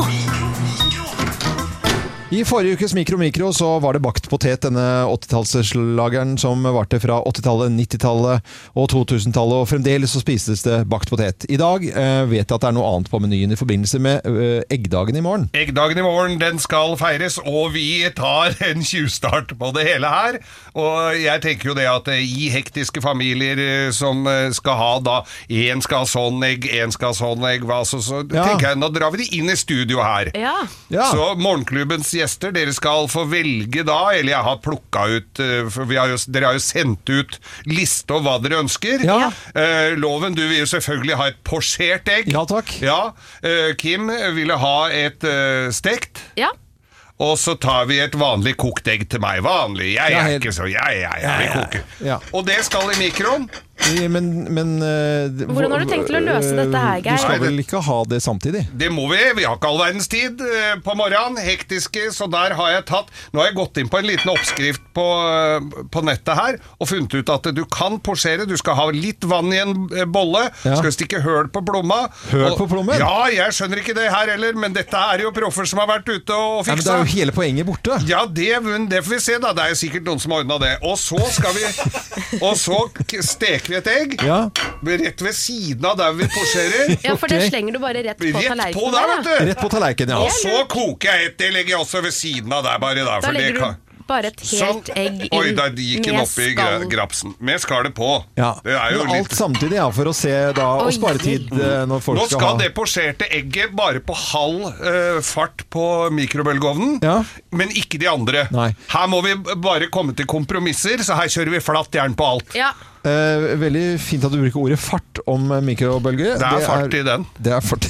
[SPEAKER 1] I forrige ukes Mikro-Mikro så var det bakt potet, denne åttitallslageren som varte fra åttitallet, nittitallet og totusentallet, og fremdeles så spistes det bakt potet. I dag eh, vet jeg at det er noe annet på menyen i forbindelse med eh, eggdagen i morgen.
[SPEAKER 3] Eggdagen i morgen, den skal feires, og vi tar en tjuvstart på det hele her. Og jeg tenker jo det at i hektiske familier eh, som eh, skal ha da, en skal ha sånn egg, en skal ha sånn egg, hva, så, så
[SPEAKER 1] Ja.
[SPEAKER 3] tenker jeg, nå drar vi de inn i studio her.
[SPEAKER 2] Ja.
[SPEAKER 1] Ja.
[SPEAKER 3] Så morgenklubbens gjester, dere skal få velge da, eller jeg har plukket ut, eh, for vi har jo, dere har jo sendt ut liste om hva dere ønsker.
[SPEAKER 1] Ja.
[SPEAKER 3] Eh, Loven, du vil jo selvfølgelig ha et porsjert egg.
[SPEAKER 1] Ja, takk.
[SPEAKER 3] Ja. Eh, Kim ville ha et eh, stekt.
[SPEAKER 2] Ja.
[SPEAKER 3] Og så tar vi et vanlig kokt egg til meg. Vanlig. Jeg
[SPEAKER 1] Ja,
[SPEAKER 3] er
[SPEAKER 1] helt-
[SPEAKER 3] ikke så Jeg, jeg, jeg vil koke.
[SPEAKER 1] Ja.
[SPEAKER 3] Og det skal i mikroen.
[SPEAKER 1] I- Men, men eh,
[SPEAKER 2] Hvordan har du tenkt til å løse dette her, Geir?
[SPEAKER 1] Du skal
[SPEAKER 3] Nei, det-
[SPEAKER 1] vel ikke ha det samtidig?
[SPEAKER 3] Det må vi. Vi har ikke all verdens tid eh, på morgenen. Hektiske, så der har jeg tatt Nå har jeg gått inn på en liten oppskrift på, eh, på nettet her og funnet ut at du kan porsjere. Du skal ha litt vann i en eh, bolle.
[SPEAKER 1] Ja.
[SPEAKER 3] Skal stikke høl på plomma.
[SPEAKER 1] Høl
[SPEAKER 3] Og-
[SPEAKER 1] på plommen?
[SPEAKER 3] Ja, jeg skjønner ikke det her heller, men dette er jo proffer som har vært ute og
[SPEAKER 1] Nei, men det
[SPEAKER 3] fiksa.
[SPEAKER 1] er jo hele poenget borte.
[SPEAKER 3] Ja, det, men det får vi se da. Det er jo sikkert noen som har ordnet det. Og så skal vi Og så k- steker vi et egg
[SPEAKER 1] Ja.
[SPEAKER 3] rett ved siden av der vi porsjerer.
[SPEAKER 2] Ja, for det
[SPEAKER 1] Ok.
[SPEAKER 2] slenger du bare rett på
[SPEAKER 3] Rett på
[SPEAKER 2] tallerkenen.
[SPEAKER 3] der,
[SPEAKER 2] da.
[SPEAKER 3] vet du!
[SPEAKER 1] Rett på tallerken, ja.
[SPEAKER 3] Og så koker jeg et. Det legger jeg også ved siden av der, bare da.
[SPEAKER 2] Da
[SPEAKER 3] For det
[SPEAKER 2] legger
[SPEAKER 3] kan...
[SPEAKER 2] du bare et helt
[SPEAKER 3] Sånn.
[SPEAKER 2] egg inn
[SPEAKER 3] Oi, der gikk den
[SPEAKER 2] med
[SPEAKER 3] oppi gra-
[SPEAKER 2] skall.
[SPEAKER 3] grapsen. Med skallet på.
[SPEAKER 1] Ja.
[SPEAKER 3] Det er jo
[SPEAKER 1] Men alt
[SPEAKER 3] litt...
[SPEAKER 1] samtidig, ja, for å se da, og
[SPEAKER 2] Oi.
[SPEAKER 1] spare tid eh, når folk
[SPEAKER 3] Nå
[SPEAKER 1] skal,
[SPEAKER 3] skal
[SPEAKER 1] ha
[SPEAKER 3] det porsjerte egget bare på halv eh, fart på mikrobølgeovnen,
[SPEAKER 1] Ja.
[SPEAKER 3] men ikke de andre.
[SPEAKER 1] Nei.
[SPEAKER 3] Her må vi b- bare komme til kompromisser, så her kjører vi flatt jern på alt.
[SPEAKER 2] Ja.
[SPEAKER 1] Eh, veldig fint at du bruker ordet fart om eh, mikrobølger.
[SPEAKER 3] Det er fart i den.
[SPEAKER 1] Det er fart.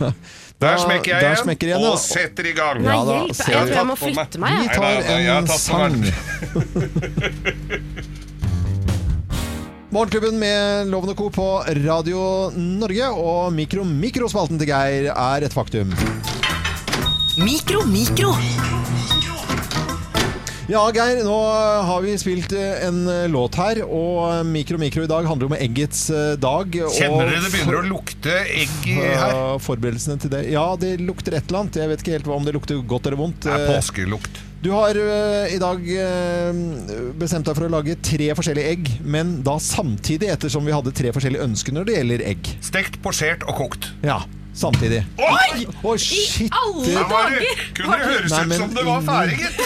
[SPEAKER 3] Der smekker jeg
[SPEAKER 1] Der
[SPEAKER 3] igjen,
[SPEAKER 1] smekker jeg igjen, ja.
[SPEAKER 3] og setter i gang.
[SPEAKER 2] Nei,
[SPEAKER 1] Ja da,
[SPEAKER 2] hjelp.
[SPEAKER 1] ser
[SPEAKER 2] Jeg
[SPEAKER 1] du.
[SPEAKER 2] tror jeg må
[SPEAKER 3] Tatt på meg.
[SPEAKER 2] flytte meg.
[SPEAKER 1] Vi
[SPEAKER 2] Ja.
[SPEAKER 1] tar
[SPEAKER 3] Nei, nei, jeg har
[SPEAKER 1] en
[SPEAKER 3] tatt på
[SPEAKER 1] sang.
[SPEAKER 3] meg.
[SPEAKER 1] Morgenklubben med Loven og Co. på Radio Norge, og mikro-mikrospalten til Geir er et faktum.
[SPEAKER 4] Mikro, mikro.
[SPEAKER 1] Ja, Geir, nå har vi spilt eh, en eh, låt her, og mikro-mikro i dag handler om eggets eh, dag.
[SPEAKER 3] Kjenner
[SPEAKER 1] og
[SPEAKER 3] dere det begynner å lukte egg i
[SPEAKER 1] for-
[SPEAKER 3] her?
[SPEAKER 1] ja, forberedelsene til det. Ja, det lukter et eller annet. Jeg vet ikke helt om det lukter godt eller vondt.
[SPEAKER 3] Det er
[SPEAKER 1] Eh,
[SPEAKER 3] påskelukt.
[SPEAKER 1] Du har eh, i dag eh, bestemt deg for å lage tre forskjellige egg, men da samtidig, ettersom vi hadde tre forskjellige ønsker når det gjelder egg.
[SPEAKER 3] Stekt, porsjert og kokt.
[SPEAKER 1] Ja, samtidig.
[SPEAKER 3] Oi!
[SPEAKER 1] Å, shit!
[SPEAKER 2] alle
[SPEAKER 3] Her var det,
[SPEAKER 2] dager!
[SPEAKER 3] kunne det høres
[SPEAKER 1] Nei,
[SPEAKER 3] ut
[SPEAKER 1] men
[SPEAKER 3] som det var
[SPEAKER 1] inn-
[SPEAKER 3] ferdig, gitt.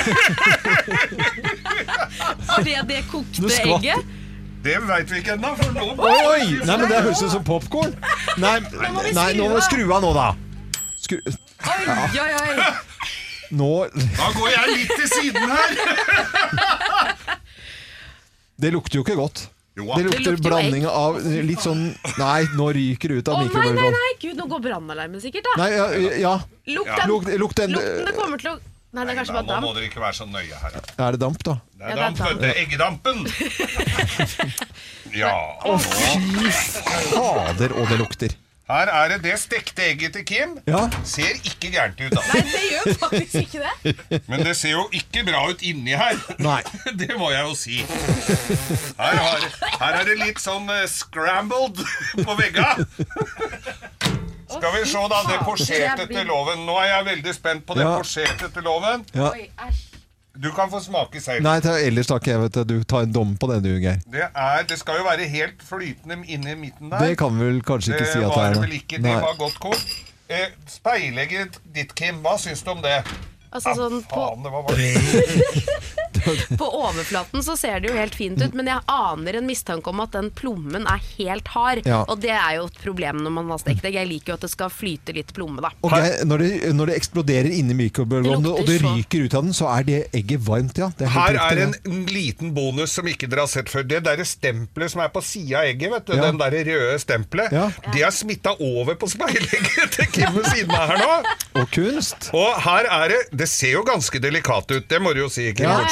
[SPEAKER 2] Var det det
[SPEAKER 1] Du
[SPEAKER 2] kokte
[SPEAKER 1] skvatt.
[SPEAKER 2] egget?
[SPEAKER 3] Det vet vi ikke ennå, for nå
[SPEAKER 1] Oi! Nei, men det høres ut som popcorn. Nei,
[SPEAKER 2] må vi
[SPEAKER 1] nei,
[SPEAKER 2] skru
[SPEAKER 1] nå må vi
[SPEAKER 2] av.
[SPEAKER 1] skru av nå, da. Skru...
[SPEAKER 2] Oi, oi, oi.
[SPEAKER 1] Nå
[SPEAKER 3] Da går jeg litt til siden her.
[SPEAKER 1] Det lukter jo ikke godt.
[SPEAKER 3] Jo,
[SPEAKER 1] Det lukter,
[SPEAKER 2] lukter jo
[SPEAKER 1] blanding av litt sånn Nei, nå ryker det ut av
[SPEAKER 2] Å nei, nei,
[SPEAKER 1] mikrobølgeovnen.
[SPEAKER 2] nei, gud, nå går brannalarmen sikkert da.
[SPEAKER 1] Nei, ja, ja.
[SPEAKER 2] Lukt
[SPEAKER 3] Ja.
[SPEAKER 2] den.
[SPEAKER 1] Lukt, lukt den
[SPEAKER 2] Lukten det kommer til å... Nei, det er kanskje
[SPEAKER 3] Nei,
[SPEAKER 2] bare
[SPEAKER 3] nå må
[SPEAKER 2] damp.
[SPEAKER 3] dere ikke være så nøye her.
[SPEAKER 1] Er det damp, da?
[SPEAKER 3] Det
[SPEAKER 2] Ja,
[SPEAKER 3] er
[SPEAKER 2] det er
[SPEAKER 3] damp,
[SPEAKER 2] damp.
[SPEAKER 3] vet du. Eggedampen. Ja.
[SPEAKER 1] Fy fader, og det lukter.
[SPEAKER 3] Her er det det stekte egget til Kim.
[SPEAKER 1] Ja.
[SPEAKER 3] Ser ikke gærent ut, da.
[SPEAKER 2] Nei, det gjør faktisk ikke det.
[SPEAKER 3] Men det ser jo ikke bra ut inni her.
[SPEAKER 1] Nei.
[SPEAKER 3] Det må jeg jo si. Her, har, her er det litt sånn eh, scrambled på vegga. Skal vi se da, det porsjerte til Loven. Nå er jeg veldig spent på det
[SPEAKER 1] Ja.
[SPEAKER 3] porsjerte til Loven.
[SPEAKER 1] Ja.
[SPEAKER 2] Oi, æsj.
[SPEAKER 3] Du kan få smake selv.
[SPEAKER 1] Nei, ta, ellers takk jeg, vet du. Du tar en dom på det, du, Geir.
[SPEAKER 3] Det, er, det skal jo være helt flytende inne i midten der.
[SPEAKER 1] Det kan vi vel kanskje ikke
[SPEAKER 3] Det
[SPEAKER 1] si at det
[SPEAKER 3] var
[SPEAKER 1] er.
[SPEAKER 3] det
[SPEAKER 1] da.
[SPEAKER 3] vel ikke. Det var godt kokt. Eh, speilegget ditt, Kim, hva syns du om det?
[SPEAKER 2] Altså sånn på,
[SPEAKER 3] Faen, det var varmt.
[SPEAKER 2] på overflaten så ser det jo helt fint ut, men jeg aner en mistanke om at den plommen er helt hard.
[SPEAKER 1] Ja.
[SPEAKER 2] Og det er jo et problem når man har stekt egg. Jeg liker jo at det skal flyte litt plomme, da.
[SPEAKER 1] Og Geir, når, det, når det eksploderer inni mikrobølgeovnen,
[SPEAKER 2] Det lukter
[SPEAKER 1] og det
[SPEAKER 2] så.
[SPEAKER 1] ryker ut av den, så er det egget varmt, ja. Det er helt
[SPEAKER 3] Her er
[SPEAKER 1] riktig,
[SPEAKER 3] en liten bonus som ikke dere har sett før. Det der stempelet som er på siden av egget, vet du,
[SPEAKER 1] Ja.
[SPEAKER 3] den der røde stempelet,
[SPEAKER 1] Ja.
[SPEAKER 3] det er smittet over på speilegget til Kim ved siden av her nå.
[SPEAKER 1] Og kunst.
[SPEAKER 3] Og her er det, det ser jo ganske delikat ut, det må du jo si, Kim,
[SPEAKER 1] Ja.
[SPEAKER 3] bortsett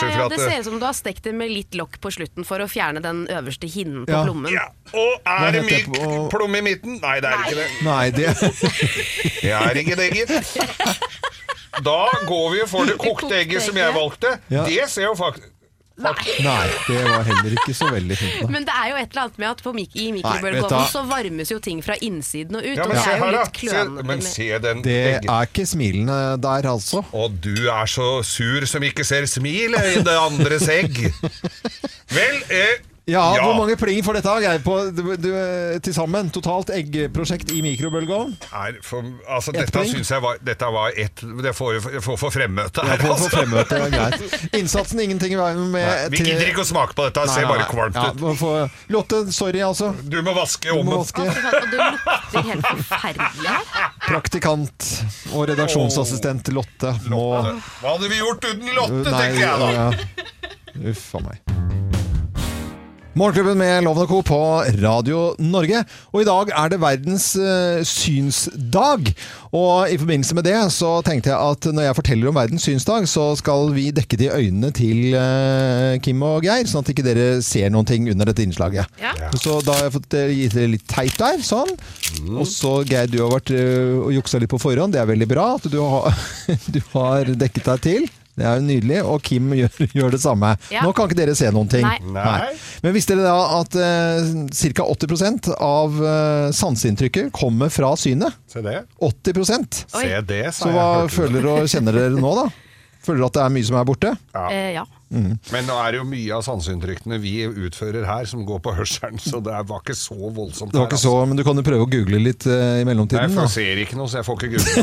[SPEAKER 3] bortsett fra at
[SPEAKER 2] det ser ut som du har stekt det med litt lokk på slutten for å fjerne den øverste hinnen på
[SPEAKER 1] Ja.
[SPEAKER 2] plommen.
[SPEAKER 3] ja. Og er det
[SPEAKER 1] Hva heter
[SPEAKER 3] myk
[SPEAKER 1] det på-
[SPEAKER 3] plomme i midten? Nei, det er ikke det.
[SPEAKER 1] Nei, det
[SPEAKER 3] Det er ikke det, gitt. Da går vi for det kokte egget som jeg valgte.
[SPEAKER 1] Ja.
[SPEAKER 3] Det ser jo faktisk...
[SPEAKER 1] Nei, det var heller ikke så veldig fint. Da.
[SPEAKER 2] Men det er jo et eller annet med at på mik i
[SPEAKER 1] Nei, vet du
[SPEAKER 2] mikrobølgeovnen
[SPEAKER 1] hva?
[SPEAKER 2] så varmes jo ting fra innsiden og ut,
[SPEAKER 3] Ja,
[SPEAKER 2] og
[SPEAKER 3] men
[SPEAKER 2] det
[SPEAKER 3] se
[SPEAKER 2] er jo
[SPEAKER 3] her da.
[SPEAKER 2] litt klønete.
[SPEAKER 3] Se, men se den
[SPEAKER 1] Det
[SPEAKER 3] egget.
[SPEAKER 1] er ikke smilende der, altså.
[SPEAKER 3] Og du er så sur som ikke ser smilet i det andres egg. Vel, eh,
[SPEAKER 1] Ja,
[SPEAKER 3] Ja.
[SPEAKER 1] hvor mange pling får dette? Jeg på du, du, til sammen, totalt eggprosjekt i mikrobølgeovn.
[SPEAKER 3] er for, altså,
[SPEAKER 1] Ett
[SPEAKER 3] dette
[SPEAKER 1] poeng.
[SPEAKER 3] synes jeg var, dette var ett, det får får for fremmøte
[SPEAKER 1] Ja,
[SPEAKER 3] her,
[SPEAKER 1] for,
[SPEAKER 3] altså.
[SPEAKER 1] for fremmøte, ja, greit. Innsatsen ingenting i veien med
[SPEAKER 3] Nei, vi
[SPEAKER 1] tre-
[SPEAKER 3] gidder ikke å smake på dette, det ser
[SPEAKER 1] Nei,
[SPEAKER 3] bare
[SPEAKER 1] nei,
[SPEAKER 3] kvalmt
[SPEAKER 1] ja,
[SPEAKER 3] ut.
[SPEAKER 1] må få- Lotte, sorry altså.
[SPEAKER 3] Du må vaske
[SPEAKER 1] Du må
[SPEAKER 3] ommen.
[SPEAKER 1] vaske.
[SPEAKER 2] Og det lukter helt forferdelig her.
[SPEAKER 1] Praktikant og redaksjonsassistent Lotte må
[SPEAKER 3] Hva hadde vi gjort uten Lotte,
[SPEAKER 1] Nei,
[SPEAKER 3] tenker jeg da.
[SPEAKER 1] ja. Uff a meg. Morgenklubben med Loven og Co. på Radio Norge. Og i dag er det verdens eh, synsdag. Og i forbindelse med det så tenkte jeg at når jeg forteller om verdens synsdag, så skal vi dekke de øynene til eh, Kim og Geir, sånn at ikke dere ser noen ting under dette innslaget.
[SPEAKER 2] Ja.
[SPEAKER 1] Så da har jeg fått eh, gitt dere litt teip der, sånn. Og så Geir, du har vært eh, og juksa litt på forhånd. Det er veldig bra at du har, du har dekket deg til. Det er jo nydelig, og Kim gjør, gjør det samme.
[SPEAKER 2] Ja.
[SPEAKER 1] Nå kan ikke dere se noen ting.
[SPEAKER 2] Nei.
[SPEAKER 3] Nei.
[SPEAKER 1] Men visste dere da at eh, ca. åtti prosent av eh, sanseinntrykket kommer fra synet?
[SPEAKER 3] Se det.
[SPEAKER 1] åtti prosent.
[SPEAKER 2] Oi.
[SPEAKER 3] Se det, sa
[SPEAKER 1] Så
[SPEAKER 3] jeg.
[SPEAKER 1] hva
[SPEAKER 3] hørte du.
[SPEAKER 1] føler og kjenner dere nå da? Føler dere at det er mye som er borte?
[SPEAKER 2] Eh, ja.
[SPEAKER 3] Men nå er det jo mye av sanseinntrykkene vi utfører her som går på hørselen, så det var ikke så voldsomt
[SPEAKER 1] Det var
[SPEAKER 3] her,
[SPEAKER 1] ikke så, men du kan jo prøve å google litt eh, i
[SPEAKER 3] altså. Nei,
[SPEAKER 1] mellomtiden.
[SPEAKER 3] for
[SPEAKER 1] Da.
[SPEAKER 3] jeg ser ikke noe, så jeg får ikke google.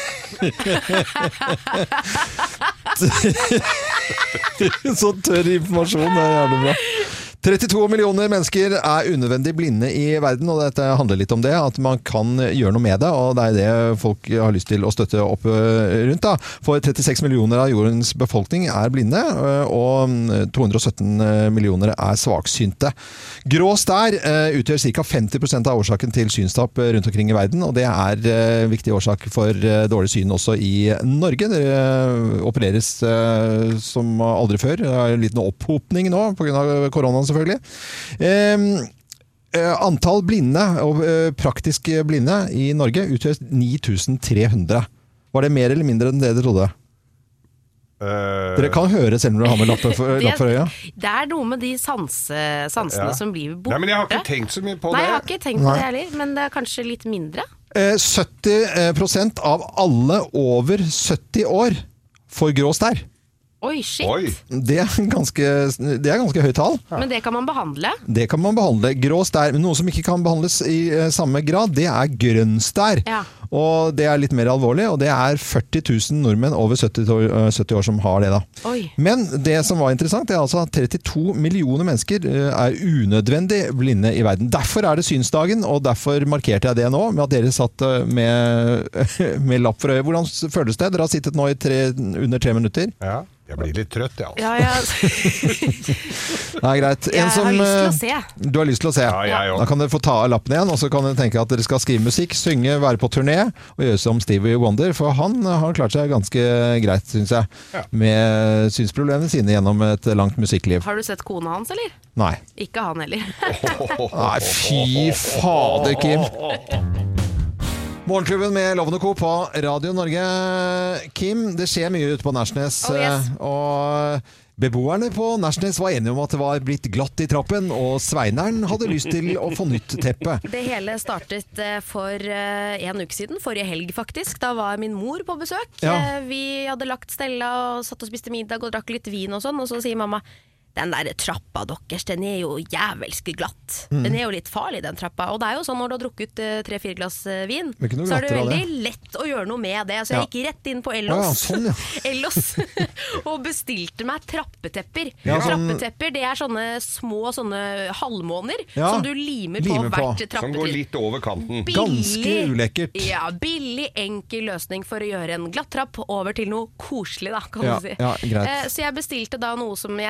[SPEAKER 1] Så tørr informasjon, det er jævlig bra. trettito millioner mennesker er unødvendig blinde i verden, og dette handler litt om det, at man kan gjøre noe med det, og det er det folk har lyst til å støtte opp rundt. Da. For trettiseks millioner av jordens befolkning er blinde, og to hundre og sytten millioner er svaksynte. Grå stær utgjør ca. femti prosent av årsaken til synstap rundt omkring i verden, og det er en viktig årsak for dårlig syn også i Norge. Det opereres som aldri før. Det er en liten opphopning nå på grunn av koronaen, selvfølgelig. Eh, eh, antall blinde og eh, praktisk blinde i Norge utgjør ni tusen tre hundre. Var det mer eller mindre enn det dere trodde?
[SPEAKER 3] Uh,
[SPEAKER 1] Dere kan høre selv når dere har med lapp for,
[SPEAKER 2] Det,
[SPEAKER 1] lapp for øya.
[SPEAKER 2] det er noe med de sanse, sansene
[SPEAKER 3] Ja.
[SPEAKER 2] som blir borte.
[SPEAKER 3] Nei, men jeg har ikke tenkt så mye på
[SPEAKER 2] Nei,
[SPEAKER 3] det.
[SPEAKER 2] jeg har ikke tenkt på
[SPEAKER 1] Nei.
[SPEAKER 2] det heller, men det er kanskje litt mindre.
[SPEAKER 1] Eh, sytti prosent av alle over sytti år får grå stær.
[SPEAKER 2] Oi, shit.
[SPEAKER 3] Oi.
[SPEAKER 1] Det er ganske, det er ganske høyt tall.
[SPEAKER 2] Men det kan man behandle.
[SPEAKER 1] Det kan man behandle. Grå stær. Men noe som ikke kan behandles i eh, samme grad, det er grønn stær.
[SPEAKER 2] Ja.
[SPEAKER 1] Og det er litt mer alvorlig, og det er førti tusen nordmenn over sytti år, eh, sytti år som har det. da.
[SPEAKER 2] Oi.
[SPEAKER 1] Men det som var interessant, det er altså at trettito millioner mennesker eh, er unødvendig blinde i verden. Derfor er det synsdagen, og derfor markerte jeg det nå, med at dere satt eh, med, med lapp for øyet. Hvordan føles det? Dere har sittet nå i tre, under tre minutter.
[SPEAKER 3] Ja, jeg blir litt trøtt, jeg, altså.
[SPEAKER 2] Ja, ja.
[SPEAKER 1] Nei, greit. En
[SPEAKER 2] Jeg
[SPEAKER 1] som,
[SPEAKER 2] har lyst til å
[SPEAKER 1] eh,
[SPEAKER 2] se.
[SPEAKER 1] Du har lyst til å se?
[SPEAKER 3] Ja, jeg
[SPEAKER 1] Da
[SPEAKER 3] òg.
[SPEAKER 1] kan dere få ta av lappen igjen, og så kan dere tenke at dere skal skrive musikk, synge, være på turné og gjøre som Stevie Wonder, for han har klart seg ganske greit, synes jeg,
[SPEAKER 3] Ja.
[SPEAKER 1] med synsproblemene sine gjennom et langt musikkliv.
[SPEAKER 2] Har du sett kona hans, eller?
[SPEAKER 1] Nei.
[SPEAKER 2] Ikke han heller.
[SPEAKER 1] Nei, fy fader, Kim. Morgenklubben med Loven og Co. på Radio Norge. Kim, det skjer mye ute på Nærsnes,
[SPEAKER 2] Oh, yes.
[SPEAKER 1] og beboerne på Nærsnes var enige om at det var blitt glatt i trappen, og Sveineren hadde lyst til å få nytt teppe.
[SPEAKER 2] Det hele startet eh, for eh, en uke siden, forrige helg faktisk. Da var min mor på besøk.
[SPEAKER 1] Ja.
[SPEAKER 2] Eh, Vi hadde lagt Stella og satt og spiste middag og drakk litt vin og sånn, og så sier mamma: den der trappa deres, den er jo jævelsk glatt.
[SPEAKER 1] Mm.
[SPEAKER 2] Den er jo litt farlig, den trappa. Og det er jo sånn når du har drukket eh, tre-fire glass eh, vin,
[SPEAKER 1] Det er ikke noe
[SPEAKER 2] så er det
[SPEAKER 1] glattere av
[SPEAKER 2] veldig lett å gjøre noe med det. Så
[SPEAKER 1] Ja.
[SPEAKER 2] jeg gikk rett inn på
[SPEAKER 1] Å
[SPEAKER 2] Ellos,
[SPEAKER 1] ja, sånn, ja.
[SPEAKER 2] Ellos og bestilte meg trappetepper.
[SPEAKER 1] Ja, sånn-
[SPEAKER 2] Trappetepper, det er sånne små sånne halvmåner
[SPEAKER 1] Ja,
[SPEAKER 2] som du limer på
[SPEAKER 1] limer på.
[SPEAKER 2] hvert
[SPEAKER 3] Som
[SPEAKER 2] trappetrinn.
[SPEAKER 3] går litt over kanten.
[SPEAKER 1] Ganske ulekkert.
[SPEAKER 2] Ja, billig, enkel løsning for å gjøre en glatt trapp over til noe koselig, da, kan
[SPEAKER 1] Ja,
[SPEAKER 2] du si.
[SPEAKER 1] ja, greit.
[SPEAKER 2] Eh, så jeg bestilte da noe som jeg trodde var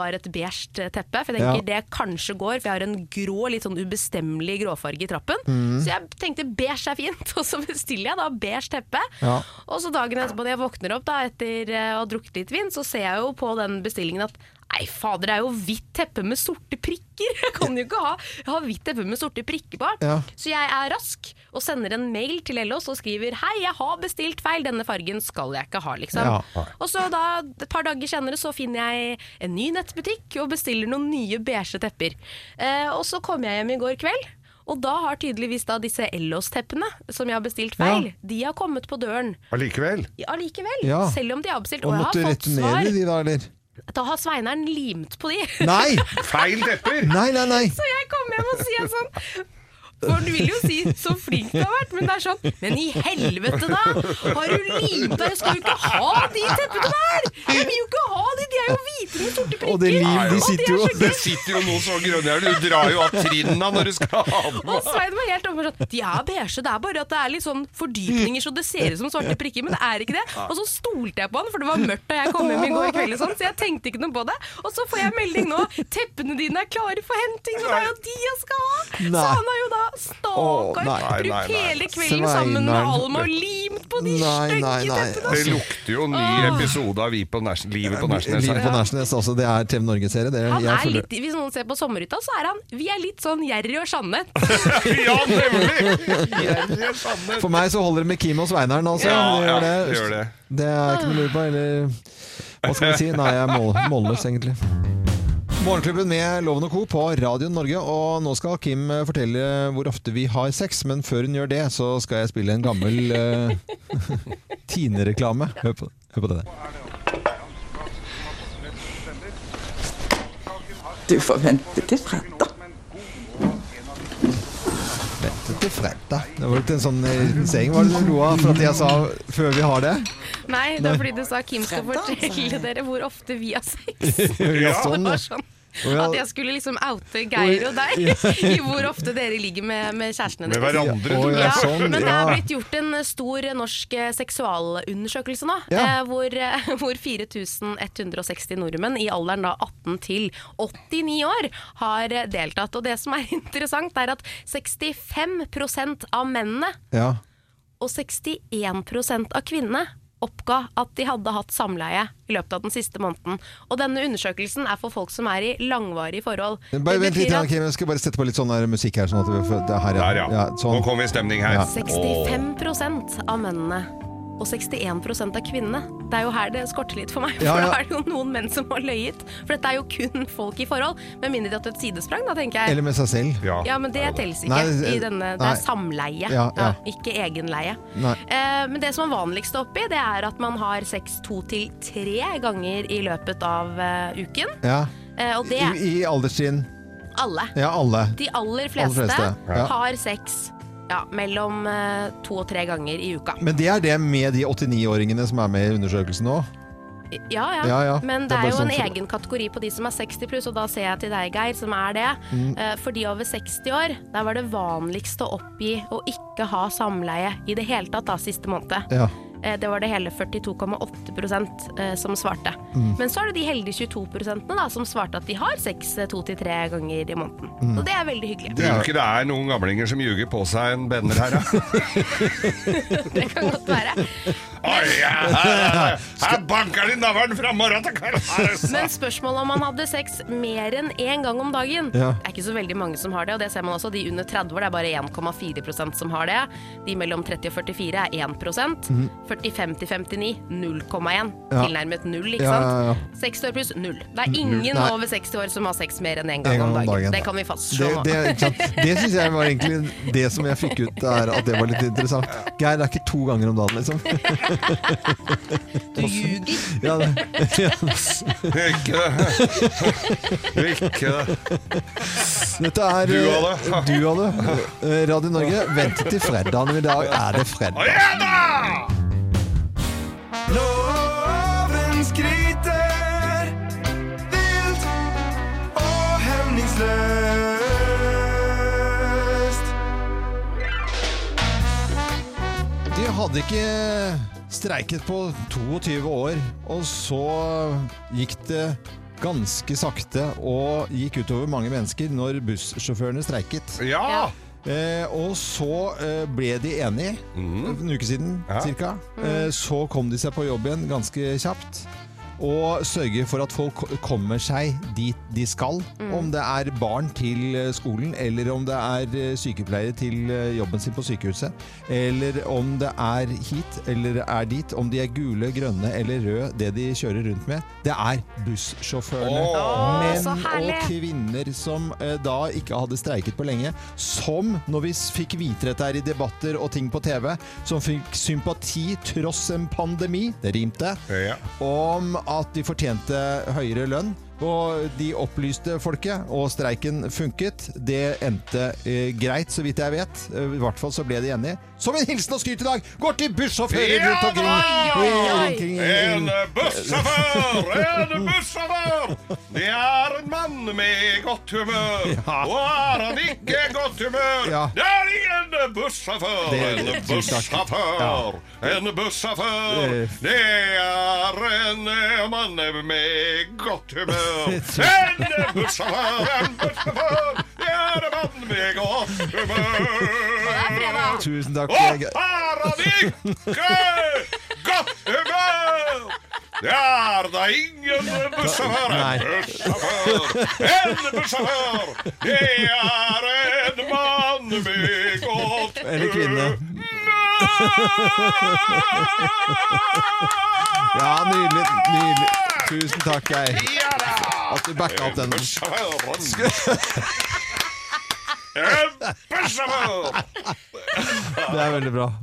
[SPEAKER 2] har et beige teppe, for jeg tenker
[SPEAKER 1] Ja.
[SPEAKER 2] det kanskje går, for jeg har en grå, litt sånn ubestemmelig gråfarge i trappen.
[SPEAKER 1] Mm.
[SPEAKER 2] Så jeg tenkte beige er fint, og så bestiller jeg da beige teppe.
[SPEAKER 1] Ja.
[SPEAKER 2] Og så dagen etterpå når jeg våkner opp da, etter uh, å ha drukket litt vin, så ser jeg jo på den bestillingen at nei, fader, det er jo hvitt teppe med sorte prikker. Jeg kan jo ikke ha, jeg har hvitt teppe med sorte prikker på.
[SPEAKER 1] Ja.
[SPEAKER 2] Så jeg er rask og sender en mail til Ellos og skriver hei, jeg har bestilt feil, denne fargen skal jeg ikke ha, liksom.
[SPEAKER 1] Ja.
[SPEAKER 2] Og så da, et par dager senere, så finner jeg en ny nettbutikk og bestiller noen nye beige tepper. Eh, og så kom jeg hjem i går kveld, og da har tydeligvis da disse Ellos-teppene, som jeg har bestilt feil,
[SPEAKER 1] Ja.
[SPEAKER 2] de har kommet på døren.
[SPEAKER 3] Allikevel.
[SPEAKER 2] Ja, allikevel,
[SPEAKER 1] Ja.
[SPEAKER 2] selv om de har bestilt,
[SPEAKER 1] Og
[SPEAKER 2] og,
[SPEAKER 1] måtte
[SPEAKER 2] jeg har fått svar.
[SPEAKER 1] returnere de da, eller?
[SPEAKER 2] Da har Sveineren limt på de.
[SPEAKER 1] Nei!
[SPEAKER 3] Feil tepper!
[SPEAKER 1] Nei, nei, nei.
[SPEAKER 2] Så jeg kom hjem og sier sånn, for du vil jo si så flink du har vært, men det er sånn, men i helvete da, har du limt deg, jeg skal jo ikke ha de teppene der, jeg vil jo ikke ha de, de er jo hvite med sorte prikker.
[SPEAKER 1] Og det lim, de sitter jo...
[SPEAKER 3] Det sitter jo noe så grønne her, du drar jo av trinna når du skal ha dem.
[SPEAKER 2] Og Svein var helt over sånn, de er beige, det er bare at det er litt sånn fordypninger så det ser ut som svarte prikker, men det er ikke det. Og så stolte jeg på han, for det var mørkt da jeg kom hjem i går kveld, sånn, så jeg tenkte ikke noe på det. Og så får jeg melding nå, teppene dine er klare for henting, og det er jo de jeg skal ha.
[SPEAKER 1] Nei.
[SPEAKER 2] Så han har jo da stakkar,
[SPEAKER 1] Åh, nei,
[SPEAKER 3] nei,
[SPEAKER 2] brukt
[SPEAKER 3] nei.
[SPEAKER 2] hele kvelden sammen med
[SPEAKER 1] Sveineren.
[SPEAKER 2] Alma og limt på de
[SPEAKER 1] Nei,
[SPEAKER 2] stygge
[SPEAKER 1] nei, nei.
[SPEAKER 2] teppene.
[SPEAKER 3] Det lukter jo en ny episode av Vi på Nærs- Livet på Nærsnes.
[SPEAKER 1] Livet på Nærsnes, altså. Det er T V Norge-serie. Det,
[SPEAKER 2] Han
[SPEAKER 1] jeg
[SPEAKER 2] er
[SPEAKER 1] føler-
[SPEAKER 2] litt, hvis noen ser på Sommerhytta, så er han, vi er litt sånn Jerry og Jeanette.
[SPEAKER 3] Ja, nemlig! Jerry og Sandnes.
[SPEAKER 1] For meg så holder det med Kim og Sveineren, altså.
[SPEAKER 3] Ja,
[SPEAKER 1] det,
[SPEAKER 3] ja,
[SPEAKER 1] gjør det.
[SPEAKER 3] det gjør det.
[SPEAKER 1] Det er ikke noe lurt på, eller hva skal vi si? Nei, jeg er mål, målløs, egentlig. Morgenklubben med Loven og Co. på Radio Norge, og nå skal Kim eh, fortelle hvor ofte vi har sex, men før hun gjør det, så skal jeg spille en gammel uh, Tine-reklame. Hør på, hør på det der.
[SPEAKER 8] Du får vente til fredag.
[SPEAKER 1] Vente til fredag. Det var litt en sånn eh, saying, var det du lo av for at jeg sa før vi har det?
[SPEAKER 2] Nei, det var fordi du sa Kim skal fortelle dere hvor ofte vi har sex.
[SPEAKER 1] Ja, sånn,
[SPEAKER 2] Det
[SPEAKER 1] ja.
[SPEAKER 2] var sånn
[SPEAKER 1] Å, ja.
[SPEAKER 2] at jeg skulle liksom oute Geir og deg i hvor ofte dere ligger med, med kjærestene
[SPEAKER 3] Med
[SPEAKER 2] deres.
[SPEAKER 3] hverandre.
[SPEAKER 1] Å, ja,
[SPEAKER 2] Ja,
[SPEAKER 1] sånn,
[SPEAKER 2] men det
[SPEAKER 1] ja.
[SPEAKER 2] er blitt gjort en stor norsk eh, seksualundersøkelse nå,
[SPEAKER 1] Ja.
[SPEAKER 2] eh, hvor, eh, hvor fire tusen ett hundre seksti nordmenn i alderen da atten til åttini år har eh, deltatt. Og det som er interessant er at sekstifem prosent av mennene
[SPEAKER 1] Ja.
[SPEAKER 2] og sekstien prosent av kvinnene oppga at de hadde hatt samleie i løpet av den siste måneden. Og denne undersøkelsen er for folk som er i langvarige forhold.
[SPEAKER 1] Bare
[SPEAKER 2] Det
[SPEAKER 1] vent litt,
[SPEAKER 2] betyr
[SPEAKER 1] ja,
[SPEAKER 2] at
[SPEAKER 1] Kim. Jeg skal bare sette på litt sånn der musikk her. Sånn at vi får, det her,
[SPEAKER 3] Der, ja.
[SPEAKER 1] ja sånn.
[SPEAKER 3] Nå kommer vi i stemning her.
[SPEAKER 1] Ja.
[SPEAKER 2] sekstifem prosent av mennene og sekstien prosent av kvinnene. Det er jo her det skorter litt for meg, for
[SPEAKER 1] Ja, ja.
[SPEAKER 2] da er det jo noen menn som har løyet. For dette er jo kun folk i forhold, med mindre de har tatt et sidesprang, da tenker jeg.
[SPEAKER 1] Eller med seg selv.
[SPEAKER 3] Ja.
[SPEAKER 2] Ja, men det telles ikke
[SPEAKER 1] Nei,
[SPEAKER 2] i
[SPEAKER 1] det-
[SPEAKER 2] denne, det
[SPEAKER 1] nei.
[SPEAKER 2] er samleie,
[SPEAKER 1] Ja, ja.
[SPEAKER 2] ikke egenleie.
[SPEAKER 1] Nei.
[SPEAKER 2] Eh, men det som er vanligst oppi, det er at man har sex to til tre ganger i løpet av eh, uken.
[SPEAKER 1] Ja.
[SPEAKER 2] Eh, og det
[SPEAKER 1] I,
[SPEAKER 2] er
[SPEAKER 1] I alderstrinn.
[SPEAKER 2] alle.
[SPEAKER 1] Ja, alle.
[SPEAKER 2] De aller fleste,
[SPEAKER 1] fleste, ja.
[SPEAKER 2] har sex ja, mellom eh, to og tre ganger i uka.
[SPEAKER 1] Men det er det med de åttini-åringene som er med i undersøkelsen nå?
[SPEAKER 2] Ja, ja.
[SPEAKER 1] Ja, ja.
[SPEAKER 2] Men
[SPEAKER 1] Det
[SPEAKER 2] det
[SPEAKER 1] er
[SPEAKER 2] er
[SPEAKER 1] bare
[SPEAKER 2] jo en
[SPEAKER 1] sånn for-
[SPEAKER 2] egen kategori på de som er seksti pluss, og da ser jeg til deg, Geir, som er det.
[SPEAKER 1] Mm.
[SPEAKER 2] Eh, For de over seksti år, der var det vanligst å oppgi å ikke ha samleie i det hele tatt da, siste måned.
[SPEAKER 1] Ja.
[SPEAKER 2] Eh, Det var det hele førtito komma åtte prosent eh, som svarte.
[SPEAKER 1] Mm.
[SPEAKER 2] Men så er det de heldige tjueto prosentene da, som svarte at de har sex eh, to til tre ganger i måneden.
[SPEAKER 1] Mm.
[SPEAKER 2] Så det er veldig hyggelig.
[SPEAKER 3] Tror du ikke det er noen gamlinger som ljuger på seg en benner her, da?
[SPEAKER 2] Det kan godt være.
[SPEAKER 3] Oi, ja, her, her banker de navlen fra morgen til kveld! Her er det
[SPEAKER 2] Men
[SPEAKER 3] sant.
[SPEAKER 2] spørsmålet om man hadde sex mer enn én gang om dagen,
[SPEAKER 1] Ja.
[SPEAKER 2] det er ikke så veldig mange som har det, og det ser man også. De under tretti år, det er bare en komma fire prosent som har det. De mellom tretti og førtifire er én prosent. førtifem til femtini null komma én.
[SPEAKER 1] Mhm. Ja.
[SPEAKER 2] Tilnærmet null, ikke
[SPEAKER 1] Ja,
[SPEAKER 2] sant?
[SPEAKER 1] ja, ja.
[SPEAKER 2] seksti år pluss null. Det er ingen
[SPEAKER 1] Nei.
[SPEAKER 2] over seksti år som har sex mer enn én
[SPEAKER 1] En
[SPEAKER 2] gang, om dagen. Det kan vi
[SPEAKER 1] Det,
[SPEAKER 2] fastslå nå.
[SPEAKER 1] det, ikke sant? Det synes jeg var egentlig det som jeg fikk ut, er at det var litt interessant. Geir, det er ikke to ganger om dagen, liksom.
[SPEAKER 2] Du ljuger.
[SPEAKER 1] Ja, det, ja.
[SPEAKER 3] Ikke det. Ikke det.
[SPEAKER 1] Dette er
[SPEAKER 3] Du av det.
[SPEAKER 1] Du av det. Eh, Radio Norge, vent til fredagen. I dag er det
[SPEAKER 3] Å
[SPEAKER 1] fredag.
[SPEAKER 3] ja da!
[SPEAKER 9] Loven skryter vilt og hemningsløst.
[SPEAKER 1] De hadde ikke streiket på toogtyve år, og så gikk det ganske sakte og gikk utover mange mennesker når bussjåførene streiket.
[SPEAKER 3] Ja!
[SPEAKER 2] Ja.
[SPEAKER 1] Eh, og så eh, ble de enige,
[SPEAKER 3] Mhm.
[SPEAKER 1] en uke siden
[SPEAKER 3] Ja.
[SPEAKER 1] cirka. Eh, så kom de seg på jobb igjen ganske kjapt. Og sørge for at folk ko- kommer seg dit de skal. Om det er barn til eh, skolen, eller om det er eh, sykepleiere til eh, jobben sin på sykehuset. Eller om det er hit, eller er dit. Om de er gule, grønne eller røde, det de kjører rundt med. Det er bussjåførene.
[SPEAKER 3] Åh,
[SPEAKER 1] Menn
[SPEAKER 2] så herlig.
[SPEAKER 1] og kvinner som eh, da ikke hadde streiket på lenge. Som, når vi s- fikk vite dette her i debatter og ting på T V, som fikk sympati tross en pandemi, det rimte,
[SPEAKER 3] Ja.
[SPEAKER 1] om at de fortjente høyere lønn. Og de opplyste folket, og streiken funket. Det endte eh, greit, så vidt jeg vet. Eh, I hvert fall så ble de enige. Som en hilsen og skryt i dag går til bussjåfører
[SPEAKER 3] Ja,
[SPEAKER 1] rundt omkring.
[SPEAKER 3] da!
[SPEAKER 1] Rundt omkring-
[SPEAKER 3] En bussjåfør, en bussjåfør. Det er en mann med godt humør.
[SPEAKER 1] Ja.
[SPEAKER 3] Og er han ikke godt humør,
[SPEAKER 1] Ja.
[SPEAKER 3] det er ingen bussjåfør.
[SPEAKER 1] Det-
[SPEAKER 3] En
[SPEAKER 1] tusen takk.
[SPEAKER 3] bussjåfør, en bussjåfør.
[SPEAKER 1] Eh.
[SPEAKER 3] Det er en eh, mann med godt humør. En bussjåfør, en bussjåfør. Det er en mann med godt humør.
[SPEAKER 1] Tusen takk.
[SPEAKER 3] Og her har han ikke godt humør! Det er da ingen bussjåfør.
[SPEAKER 1] Nei.
[SPEAKER 3] En bussjåfør, en bussjåfør. Det er en mann med godt humør.
[SPEAKER 1] Eller kvinne. Ja, nydelig. Nydelig. Tusen takk, Geir.
[SPEAKER 3] Ja da!
[SPEAKER 1] At du backa opp den.
[SPEAKER 3] Bussjåfør. En bussjåfør.
[SPEAKER 1] Det er veldig bra.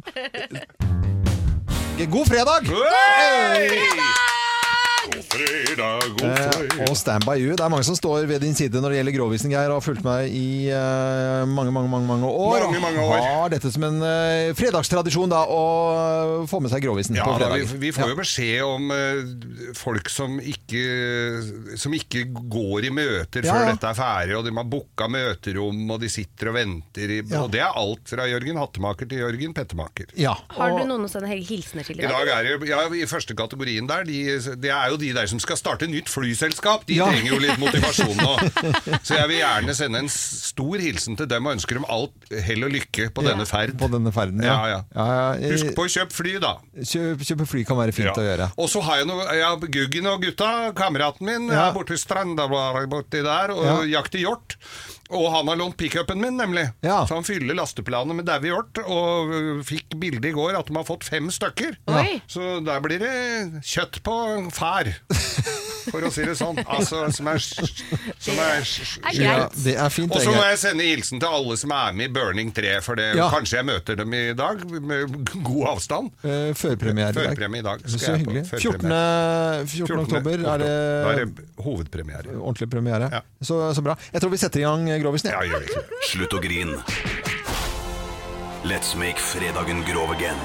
[SPEAKER 1] God fredag!
[SPEAKER 3] Hei! God fredag, god
[SPEAKER 1] Eh,
[SPEAKER 3] fredag.
[SPEAKER 1] og stand by you. Det er mange som står ved din side når det gjelder Grovisen, Geir, og har fulgt meg i eh, mange, mange, mange, mange år.
[SPEAKER 3] Mange, mange år.
[SPEAKER 1] Og har dette som en eh, fredagstradisjon da, å få med seg Grovisen
[SPEAKER 3] Ja,
[SPEAKER 1] på
[SPEAKER 3] da, vi,
[SPEAKER 1] fredager.
[SPEAKER 3] vi får jo beskjed om eh, folk som ikke, som ikke går i møter
[SPEAKER 1] Ja,
[SPEAKER 3] før
[SPEAKER 1] ja.
[SPEAKER 3] dette er ferdig, og de har booka møterom, og de sitter og venter. I,
[SPEAKER 1] Ja.
[SPEAKER 3] Og det er alt fra Jørgen Hattemaker til Jørgen Pettemaker.
[SPEAKER 1] Ja.
[SPEAKER 2] Har du
[SPEAKER 1] og-
[SPEAKER 2] noen å sende hilsener til i
[SPEAKER 3] I
[SPEAKER 2] dag?
[SPEAKER 3] dag er det, ja, I første kategorien der, de, det er jo de der som skal starte nytt flyselskap. De
[SPEAKER 1] Ja.
[SPEAKER 3] trenger jo litt motivasjon nå. Så jeg vil gjerne sende en s- stor hilsen til dem og ønsker dem alt hell og lykke på denne ferd.
[SPEAKER 1] På denne ferden, ja.
[SPEAKER 3] Ja, ja.
[SPEAKER 1] ja, ja.
[SPEAKER 3] Husk på å kjøpe fly, da.
[SPEAKER 1] Kjøp, kjøpe fly kan være fint å gjøre.
[SPEAKER 3] Og så har jeg noe ja, Guggen og gutta, kameraten min,
[SPEAKER 1] Ja.
[SPEAKER 3] er borte ved stranda bare borti der og
[SPEAKER 1] Ja.
[SPEAKER 3] jakter hjort. Og han har lånt pickupen min, nemlig.
[SPEAKER 1] Ja.
[SPEAKER 3] Så han fyller lasteplanet med daue hjort. Og ø, fikk bilde i går at de har fått fem stykker.
[SPEAKER 2] Oi.
[SPEAKER 3] Så der blir det kjøtt på fær, for å si det sånn. Altså, som er, som er
[SPEAKER 2] er
[SPEAKER 1] Ja,
[SPEAKER 2] greit.
[SPEAKER 1] det er fint.
[SPEAKER 3] Og
[SPEAKER 1] det,
[SPEAKER 3] så må
[SPEAKER 1] Geir.
[SPEAKER 3] jeg sende hilsen til alle som er med i Burning tre, for det,
[SPEAKER 1] Ja.
[SPEAKER 3] kanskje jeg møter dem i dag med god avstand.
[SPEAKER 1] Eh, Førpremiere i dag.
[SPEAKER 3] Førpremie i dag. Skal
[SPEAKER 1] Så
[SPEAKER 3] jeg på
[SPEAKER 1] hyggelig.
[SPEAKER 3] førpremiere.
[SPEAKER 1] fjortende fjortende oktober er det,
[SPEAKER 3] Da er det hovedpremiere.
[SPEAKER 1] ordentlig premiere.
[SPEAKER 3] Ja.
[SPEAKER 1] Så, så bra. Jeg tror vi setter i gang Grovisen.
[SPEAKER 3] Ja,
[SPEAKER 1] Ja.
[SPEAKER 3] gjør det ikke.
[SPEAKER 7] Slutt å grin. Let's make fredagen grov again.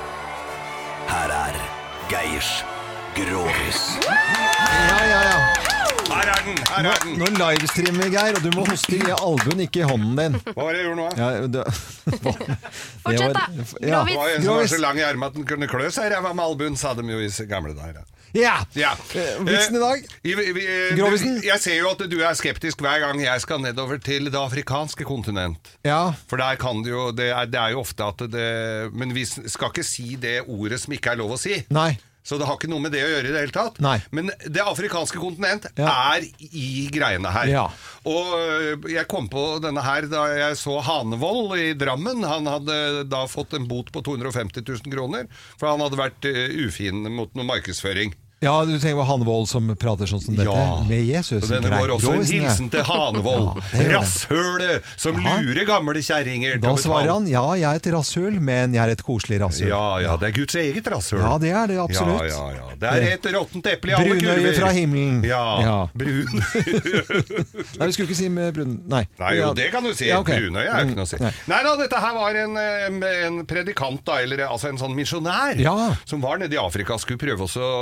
[SPEAKER 7] Her er Geirs Grovis.
[SPEAKER 1] Ja, ja, ja.
[SPEAKER 3] Her er den! Her
[SPEAKER 1] Nå,
[SPEAKER 3] er den!
[SPEAKER 1] nå livestreamer vi, Geir, og du må hoste i albuen, ikke i hånden din.
[SPEAKER 3] Hva var det jeg gjorde nå?
[SPEAKER 1] Ja, det,
[SPEAKER 2] Fortsett da.
[SPEAKER 1] Ja.
[SPEAKER 3] Det var en som var
[SPEAKER 1] Grovis.
[SPEAKER 3] så lang i armen at den kunne klø seg i ræva med albuen, sa de jo i gamle dager.
[SPEAKER 1] Ja!
[SPEAKER 3] Ja.
[SPEAKER 1] Eh, Vitsen i dag?
[SPEAKER 3] Eh, vi- vi- eh,
[SPEAKER 1] Grovisen?
[SPEAKER 3] du- Jeg ser jo at du er skeptisk hver gang jeg skal nedover til det afrikanske kontinent.
[SPEAKER 1] Ja.
[SPEAKER 3] For der kan det jo det er, det er jo ofte at det Men vi skal ikke si det ordet som ikke er lov å si.
[SPEAKER 1] Nei.
[SPEAKER 3] Så det har ikke noe med det å gjøre i det hele tatt.
[SPEAKER 1] Nei.
[SPEAKER 3] Men det afrikanske kontinent
[SPEAKER 1] Ja.
[SPEAKER 3] er i greiene her.
[SPEAKER 1] Ja.
[SPEAKER 3] Og øh, jeg kom på denne her da jeg så Hanevold i Drammen. Han hadde da fått en bot på to hundre og femti tusen kroner, for han hadde vært øh, ufin mot noe markedsføring.
[SPEAKER 1] Ja, du tenker på Hanevold som prater sånn som dette?
[SPEAKER 3] Ja.
[SPEAKER 1] Med Jesus.
[SPEAKER 3] Og denne
[SPEAKER 1] Grei.
[SPEAKER 3] var også en
[SPEAKER 1] Grovisen, ja.
[SPEAKER 3] hilsen til Hanevold.
[SPEAKER 1] Ja, det gjør det.
[SPEAKER 3] Rasshølet som
[SPEAKER 1] Ja.
[SPEAKER 3] lurer gamle kjerringer. til
[SPEAKER 1] Da
[SPEAKER 3] å betale.
[SPEAKER 1] svarer han, ja, jeg er et rasshull, men jeg er et koselig rasshull.
[SPEAKER 3] Ja, ja, det er Guds eget rasshøl.
[SPEAKER 1] Ja, det er det, absolutt.
[SPEAKER 3] Ja, ja, ja. Det er et råttent eple i alle kurver.
[SPEAKER 1] Brunøye fra himmelen.
[SPEAKER 3] Ja,
[SPEAKER 1] Ja.
[SPEAKER 3] brun.
[SPEAKER 1] Nei, vi skulle ikke si med brun... Nei.
[SPEAKER 3] Nei, jo, det kan du si.
[SPEAKER 1] Ja, ok.
[SPEAKER 3] Brunøye er ikke noe å si.
[SPEAKER 1] Nei.
[SPEAKER 3] Nei da, dette her var en, eh, en predikant, da, eller altså en sånn misjonær,
[SPEAKER 1] Ja.
[SPEAKER 3] som var nede i Afrika, skulle prøve også å, å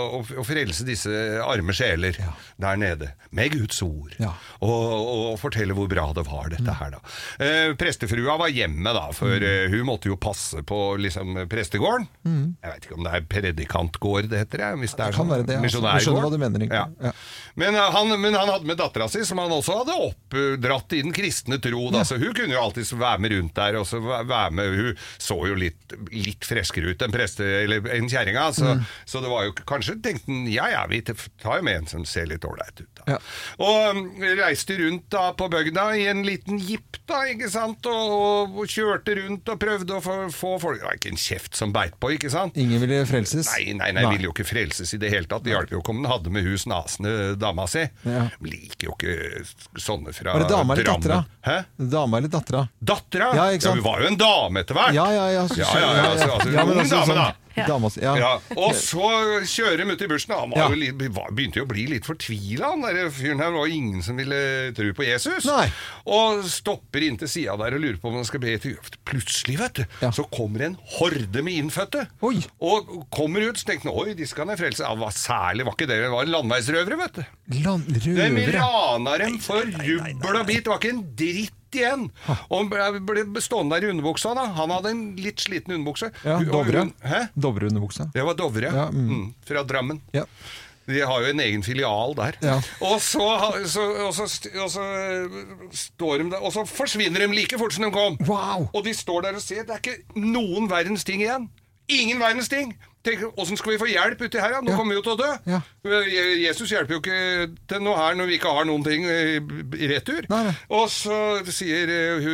[SPEAKER 3] frelse disse arme sjeler ja. Der nede, med Guds ord, ja. og, og fortelle hvor bra det var dette her da. Eh, prestefrua var hjemme da, for mm. eh, hun måtte jo passe på liksom, prestegården. Mm. Jeg vet ikke om det er predikantgård det heter, jeg, hvis det er
[SPEAKER 1] det kan være det, altså. Jeg skjønner hva du mener.
[SPEAKER 3] Ja. Ja. Men, uh, han, men han hadde med dattera si, som han også hadde oppdratt i den kristne tro. Da. Ja. Så hun kunne jo alltid være med rundt der, og så være med, hun så jo litt, litt freskere ut enn preste, eller en kjerringa, så, mm. så det var jo kanskje, tenkte han, ja, ja, vi tar jo med en som ser litt ålreit ut da. Ja. Og um, reiste rundt da på bygda i en liten jipp da, ikke sant, og, og, og kjørte rundt og prøvde å få, få folk, det var ikke en kjeft som beit på, ikke sant?
[SPEAKER 1] Ingen ville frelses?
[SPEAKER 3] Nei, nei, nei, nei. Ville jo ikke frelses i det hele tatt, det hjalp jo ikke om den hadde med hus nasende dama si. Ja. Liker jo ikke sånne fra
[SPEAKER 1] Var det dama eller dattera?
[SPEAKER 3] Hæ?
[SPEAKER 1] Dama eller dattera?
[SPEAKER 3] Dattera? Ja, ikke sant? Ja, hun var jo en dame etter hvert.
[SPEAKER 1] Ja, ja, ja. Så,
[SPEAKER 3] ja, ja, ja, altså, altså, ja, men altså, dame da.
[SPEAKER 1] Ja. Damas, ja.
[SPEAKER 3] Ja. Og så kjører de ut i bushen. Han var ja. jo litt, begynte jo å bli litt fortvilet. Han der fyren her var jo ingen som ville tro på Jesus.
[SPEAKER 1] Nei.
[SPEAKER 3] Og stopper inn til siden der og lurer på om han skal be til. Plutselig, vet du, ja. så kommer en horde med innfødte. Oi. Og kommer ut, så tenkte han, oi, de skal ned frelse. Ja, hva særlig var ikke det? Det var en landveisrøvere, vet du.
[SPEAKER 1] Landrøvere?
[SPEAKER 3] De rana dem for rubbel og bit. Det var ikke en dritt igjen. Og han ble stående der i underbuksa da. Han hadde en litt sliten underbukse.
[SPEAKER 1] Ja, Dovre. Hæ? Dovre underbuksa.
[SPEAKER 3] Det var Dovre, ja. Mm. Mm, fra Drammen. Ja. De har jo en egen filial der. Ja. Og, så, så, og, så, og, så, står de der, og så forsvinner de like fort som de kom.
[SPEAKER 1] Wow.
[SPEAKER 3] Og de står der og ser, det er ikke noen verdens ting igjen. Ingen verdens ting. Tenk, hvordan skal vi få hjelp uti her? Ja? Nå ja. kommer vi jo til å dø. Ja. Jesus hjelper jo ikke til noe her når vi ikke har noen ting i retur. Nei, nei. Og så sier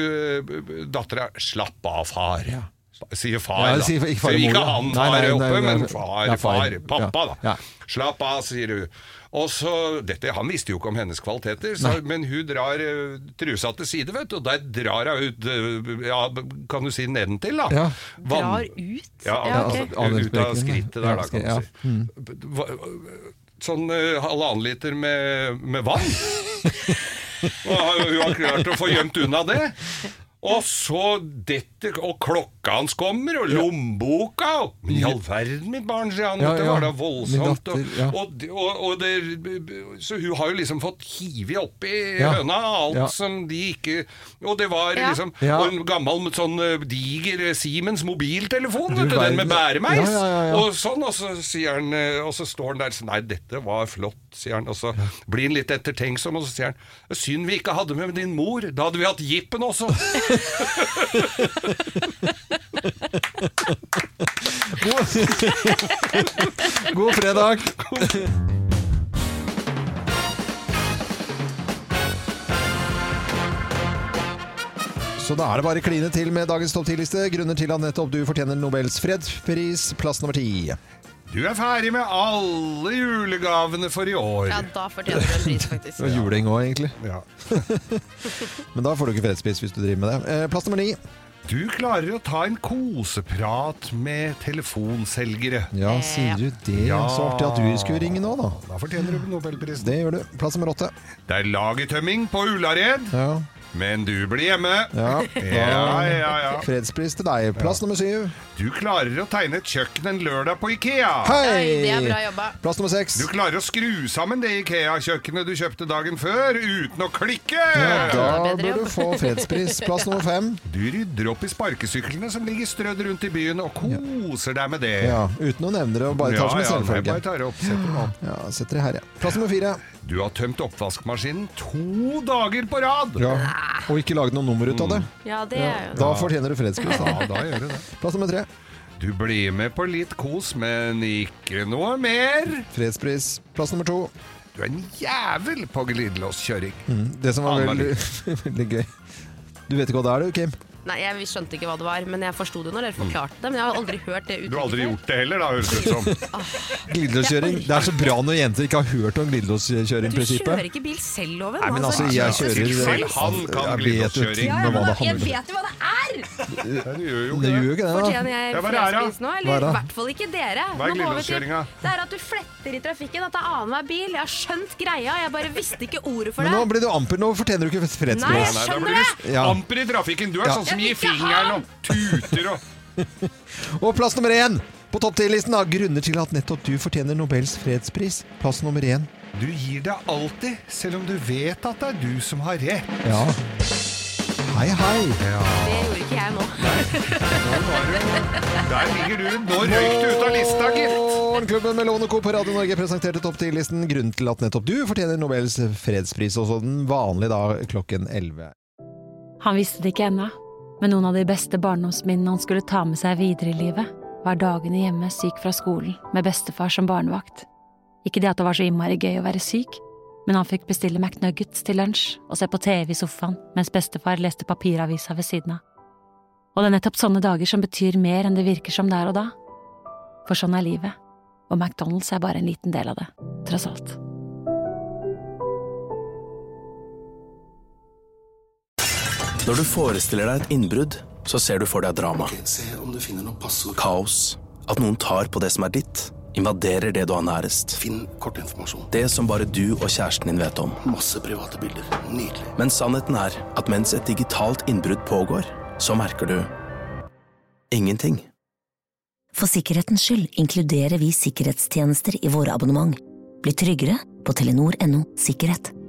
[SPEAKER 3] uh, dattera, slapp av, far. Ja. Sier far,
[SPEAKER 1] ja,
[SPEAKER 3] da.
[SPEAKER 1] Sier ikke, far,
[SPEAKER 3] ikke han far
[SPEAKER 1] nei, nei,
[SPEAKER 3] oppe,
[SPEAKER 1] nei, nei,
[SPEAKER 3] men far, ja, far, far pappa da.
[SPEAKER 1] Ja.
[SPEAKER 3] Slapp av, sier hun. Og så, dette, han visste jo ikke om hennes kvaliteter, så, men hun drar uh, trusa til side, vet du, og der drar hun ut, uh, ja, kan du si nedentil da.
[SPEAKER 1] Ja.
[SPEAKER 2] Van, drar ut?
[SPEAKER 3] Ja,
[SPEAKER 2] ja
[SPEAKER 3] okay. altså, ut av skrittet der da, kan du si. Mm. Sånn uh, halvannen liter med, med vann. Og hun har klart å få gjemt unna det. Og så dette, og klokka hans kommer, og lommeboka, og, men i all verden, mitt barn, sier han, ja, det var da voldsomt, datter, ja. og, og, og det, så hun har jo liksom fått hivet opp i ja. høna, alt ja. som de ikke, og det var ja. liksom, ja. og en gammel sånn diger Siemens mobiltelefon, vet du, den med bæremeis, ja, ja, ja, ja. og sånn, og så sier han, og så står han der, så, nei, dette var flott, sier han, og så ja. blir han litt ettertenksom, og så sier han, synd vi ikke hadde med din mor, da hadde vi hatt jippen også.
[SPEAKER 1] God, God fredag. Så da er det bare kline til med dagens topp ti-liste. Grunner til at nettopp du fortjener Nobels fredspris, plass nummer ti.
[SPEAKER 3] Du er ferdig med alle julegavene for i år.
[SPEAKER 2] Ja, da fortjener du en pris, faktisk.
[SPEAKER 1] Og juling også, egentlig.
[SPEAKER 3] Ja.
[SPEAKER 1] Men da får du ikke fredspris hvis du driver med det. Plass nummer ni.
[SPEAKER 3] Du klarer å ta en koseprat med telefonselgere.
[SPEAKER 1] Ja, sier du det? Ja. Så artig at du skulle ringe nå, da.
[SPEAKER 3] Da fortjener du Nobelprisen.
[SPEAKER 1] Det gjør du. Plass nummer åtte.
[SPEAKER 3] Det er lagertømming på Ullared. Ja. Men du blir hjemme.
[SPEAKER 1] Ja,
[SPEAKER 3] ja, ja, ja.
[SPEAKER 1] Fredspris til deg. Plass nummer syv.
[SPEAKER 3] Du klarer å tegne et kjøkken en lørdag på IKEA.
[SPEAKER 1] Hei!
[SPEAKER 2] Det er bra jobba.
[SPEAKER 1] Plass nummer seks.
[SPEAKER 3] Du klarer å skru sammen det IKEA-kjøkkenet du kjøpte dagen før, uten å klikke.
[SPEAKER 1] Ja, da bør du få fredspris. Plass nummer fem.
[SPEAKER 3] Du rydder opp i sparkesyklene som ligger strødd rundt i byen, og koser deg med det.
[SPEAKER 1] Ja, uten å nevne det, og bare tar som en selvfølge.
[SPEAKER 3] Ja, bare tar opp, setter den opp.
[SPEAKER 1] Ja, setter det her, ja. Plass nummer fire.
[SPEAKER 3] Du har tømt oppvaskmaskinen to dager på rad.
[SPEAKER 1] Ja, og ikke laget noe nummer ut av det.
[SPEAKER 2] Ja, det er jo.
[SPEAKER 1] Da fortjener du fredspris.
[SPEAKER 3] Ja, da gjør du det.
[SPEAKER 1] Plass nummer tre.
[SPEAKER 3] Du blir med på litt kos, men ikke noe mer.
[SPEAKER 1] Fredspris. Plass nummer to.
[SPEAKER 3] Du er en jævel på glidelåskjøring.
[SPEAKER 1] Mm, det som var veldig, veldig gøy. Du vet ikke hva det er, du, Kim?
[SPEAKER 2] Nei, jeg skjønte ikke hva det var, men jeg forstod det når dere forklarte det. Men jeg har aldri hørt det uttrykket.
[SPEAKER 3] Du har aldri gjort det heller, da, høres det ut som.
[SPEAKER 1] Glidelåskjøring. Det er så bra når jenter ikke har hørt om glidelåskjøring-prinsippet.
[SPEAKER 2] Du kjører ikke bil selv, Loven.
[SPEAKER 1] Nei, men altså, jeg kjører
[SPEAKER 3] selv. Han kan glidelåskjøring.
[SPEAKER 2] Ja, ja, jeg vet jo hva det er!
[SPEAKER 3] Det gjør jo
[SPEAKER 1] det. Gjør ikke det, da.
[SPEAKER 2] Fortjener jeg fredspris nå? Eller i hvert fall ikke dere.
[SPEAKER 3] Hva er glidelåskjøringa?
[SPEAKER 2] Det er at du fletter i trafikken, at det er annenhver bil. Jeg har skjønt greia, jeg bare visste ikke ordet for det.
[SPEAKER 1] Men nå blir du amper, nå fortjener du ikke fredspris.
[SPEAKER 2] Nei, jeg skjønner det!
[SPEAKER 3] Amper i trafikken, du er sånn som gir fingeren og tuter og
[SPEAKER 1] Og plass nummer én. På topp ti-listen da, grunner til at nettopp du fortjener Nobels fredspris. Plass nummer én.
[SPEAKER 3] Du gir deg alltid, selv om du vet at det er du som har rett.
[SPEAKER 1] Ja. Hei, hei.
[SPEAKER 3] Ja.
[SPEAKER 2] Det gjorde ikke jeg nå.
[SPEAKER 3] Der ligger du. Nå røyk du ut av lista, gitt.
[SPEAKER 1] Morgenklubben med Lovende Co på Radio Norge presenterte topp ti-listen. Grunnen til at nettopp du fortjener Nobels fredspris, også den vanlige da klokken elleve.
[SPEAKER 10] Han visste det ikke ennå, men noen av de beste barndomsminnene han skulle ta med seg videre i livet, var dagene hjemme syk fra skolen med bestefar som barnevakt. Ikke det at det var så innmari gøy å være syk, men han fikk bestille McNuggets til lunsj og se på T V i sofaen mens bestefar leste papiravisa ved siden av. Og det er nettopp sånne dager som betyr mer enn det virker som der og da. For sånn er livet, og McDonald's er bare en liten del av det, tross alt.
[SPEAKER 11] Når du forestiller deg et innbrudd, så ser du for deg drama.
[SPEAKER 12] Okay, se om du finner noen passord.
[SPEAKER 11] Kaos. At noen tar på det som er ditt. Invaderer det du har nærest.
[SPEAKER 12] Finn kortinformasjon.
[SPEAKER 11] Det som bare du og kjæresten din vet om.
[SPEAKER 12] Masse private bilder. Nydelig.
[SPEAKER 11] Men sannheten er at mens et digitalt innbrudd pågår, så merker du ingenting.
[SPEAKER 13] For sikkerhetens skyld inkluderer vi sikkerhetstjenester i våre abonnement. Bli tryggere på telenor punktum no sikkerhet.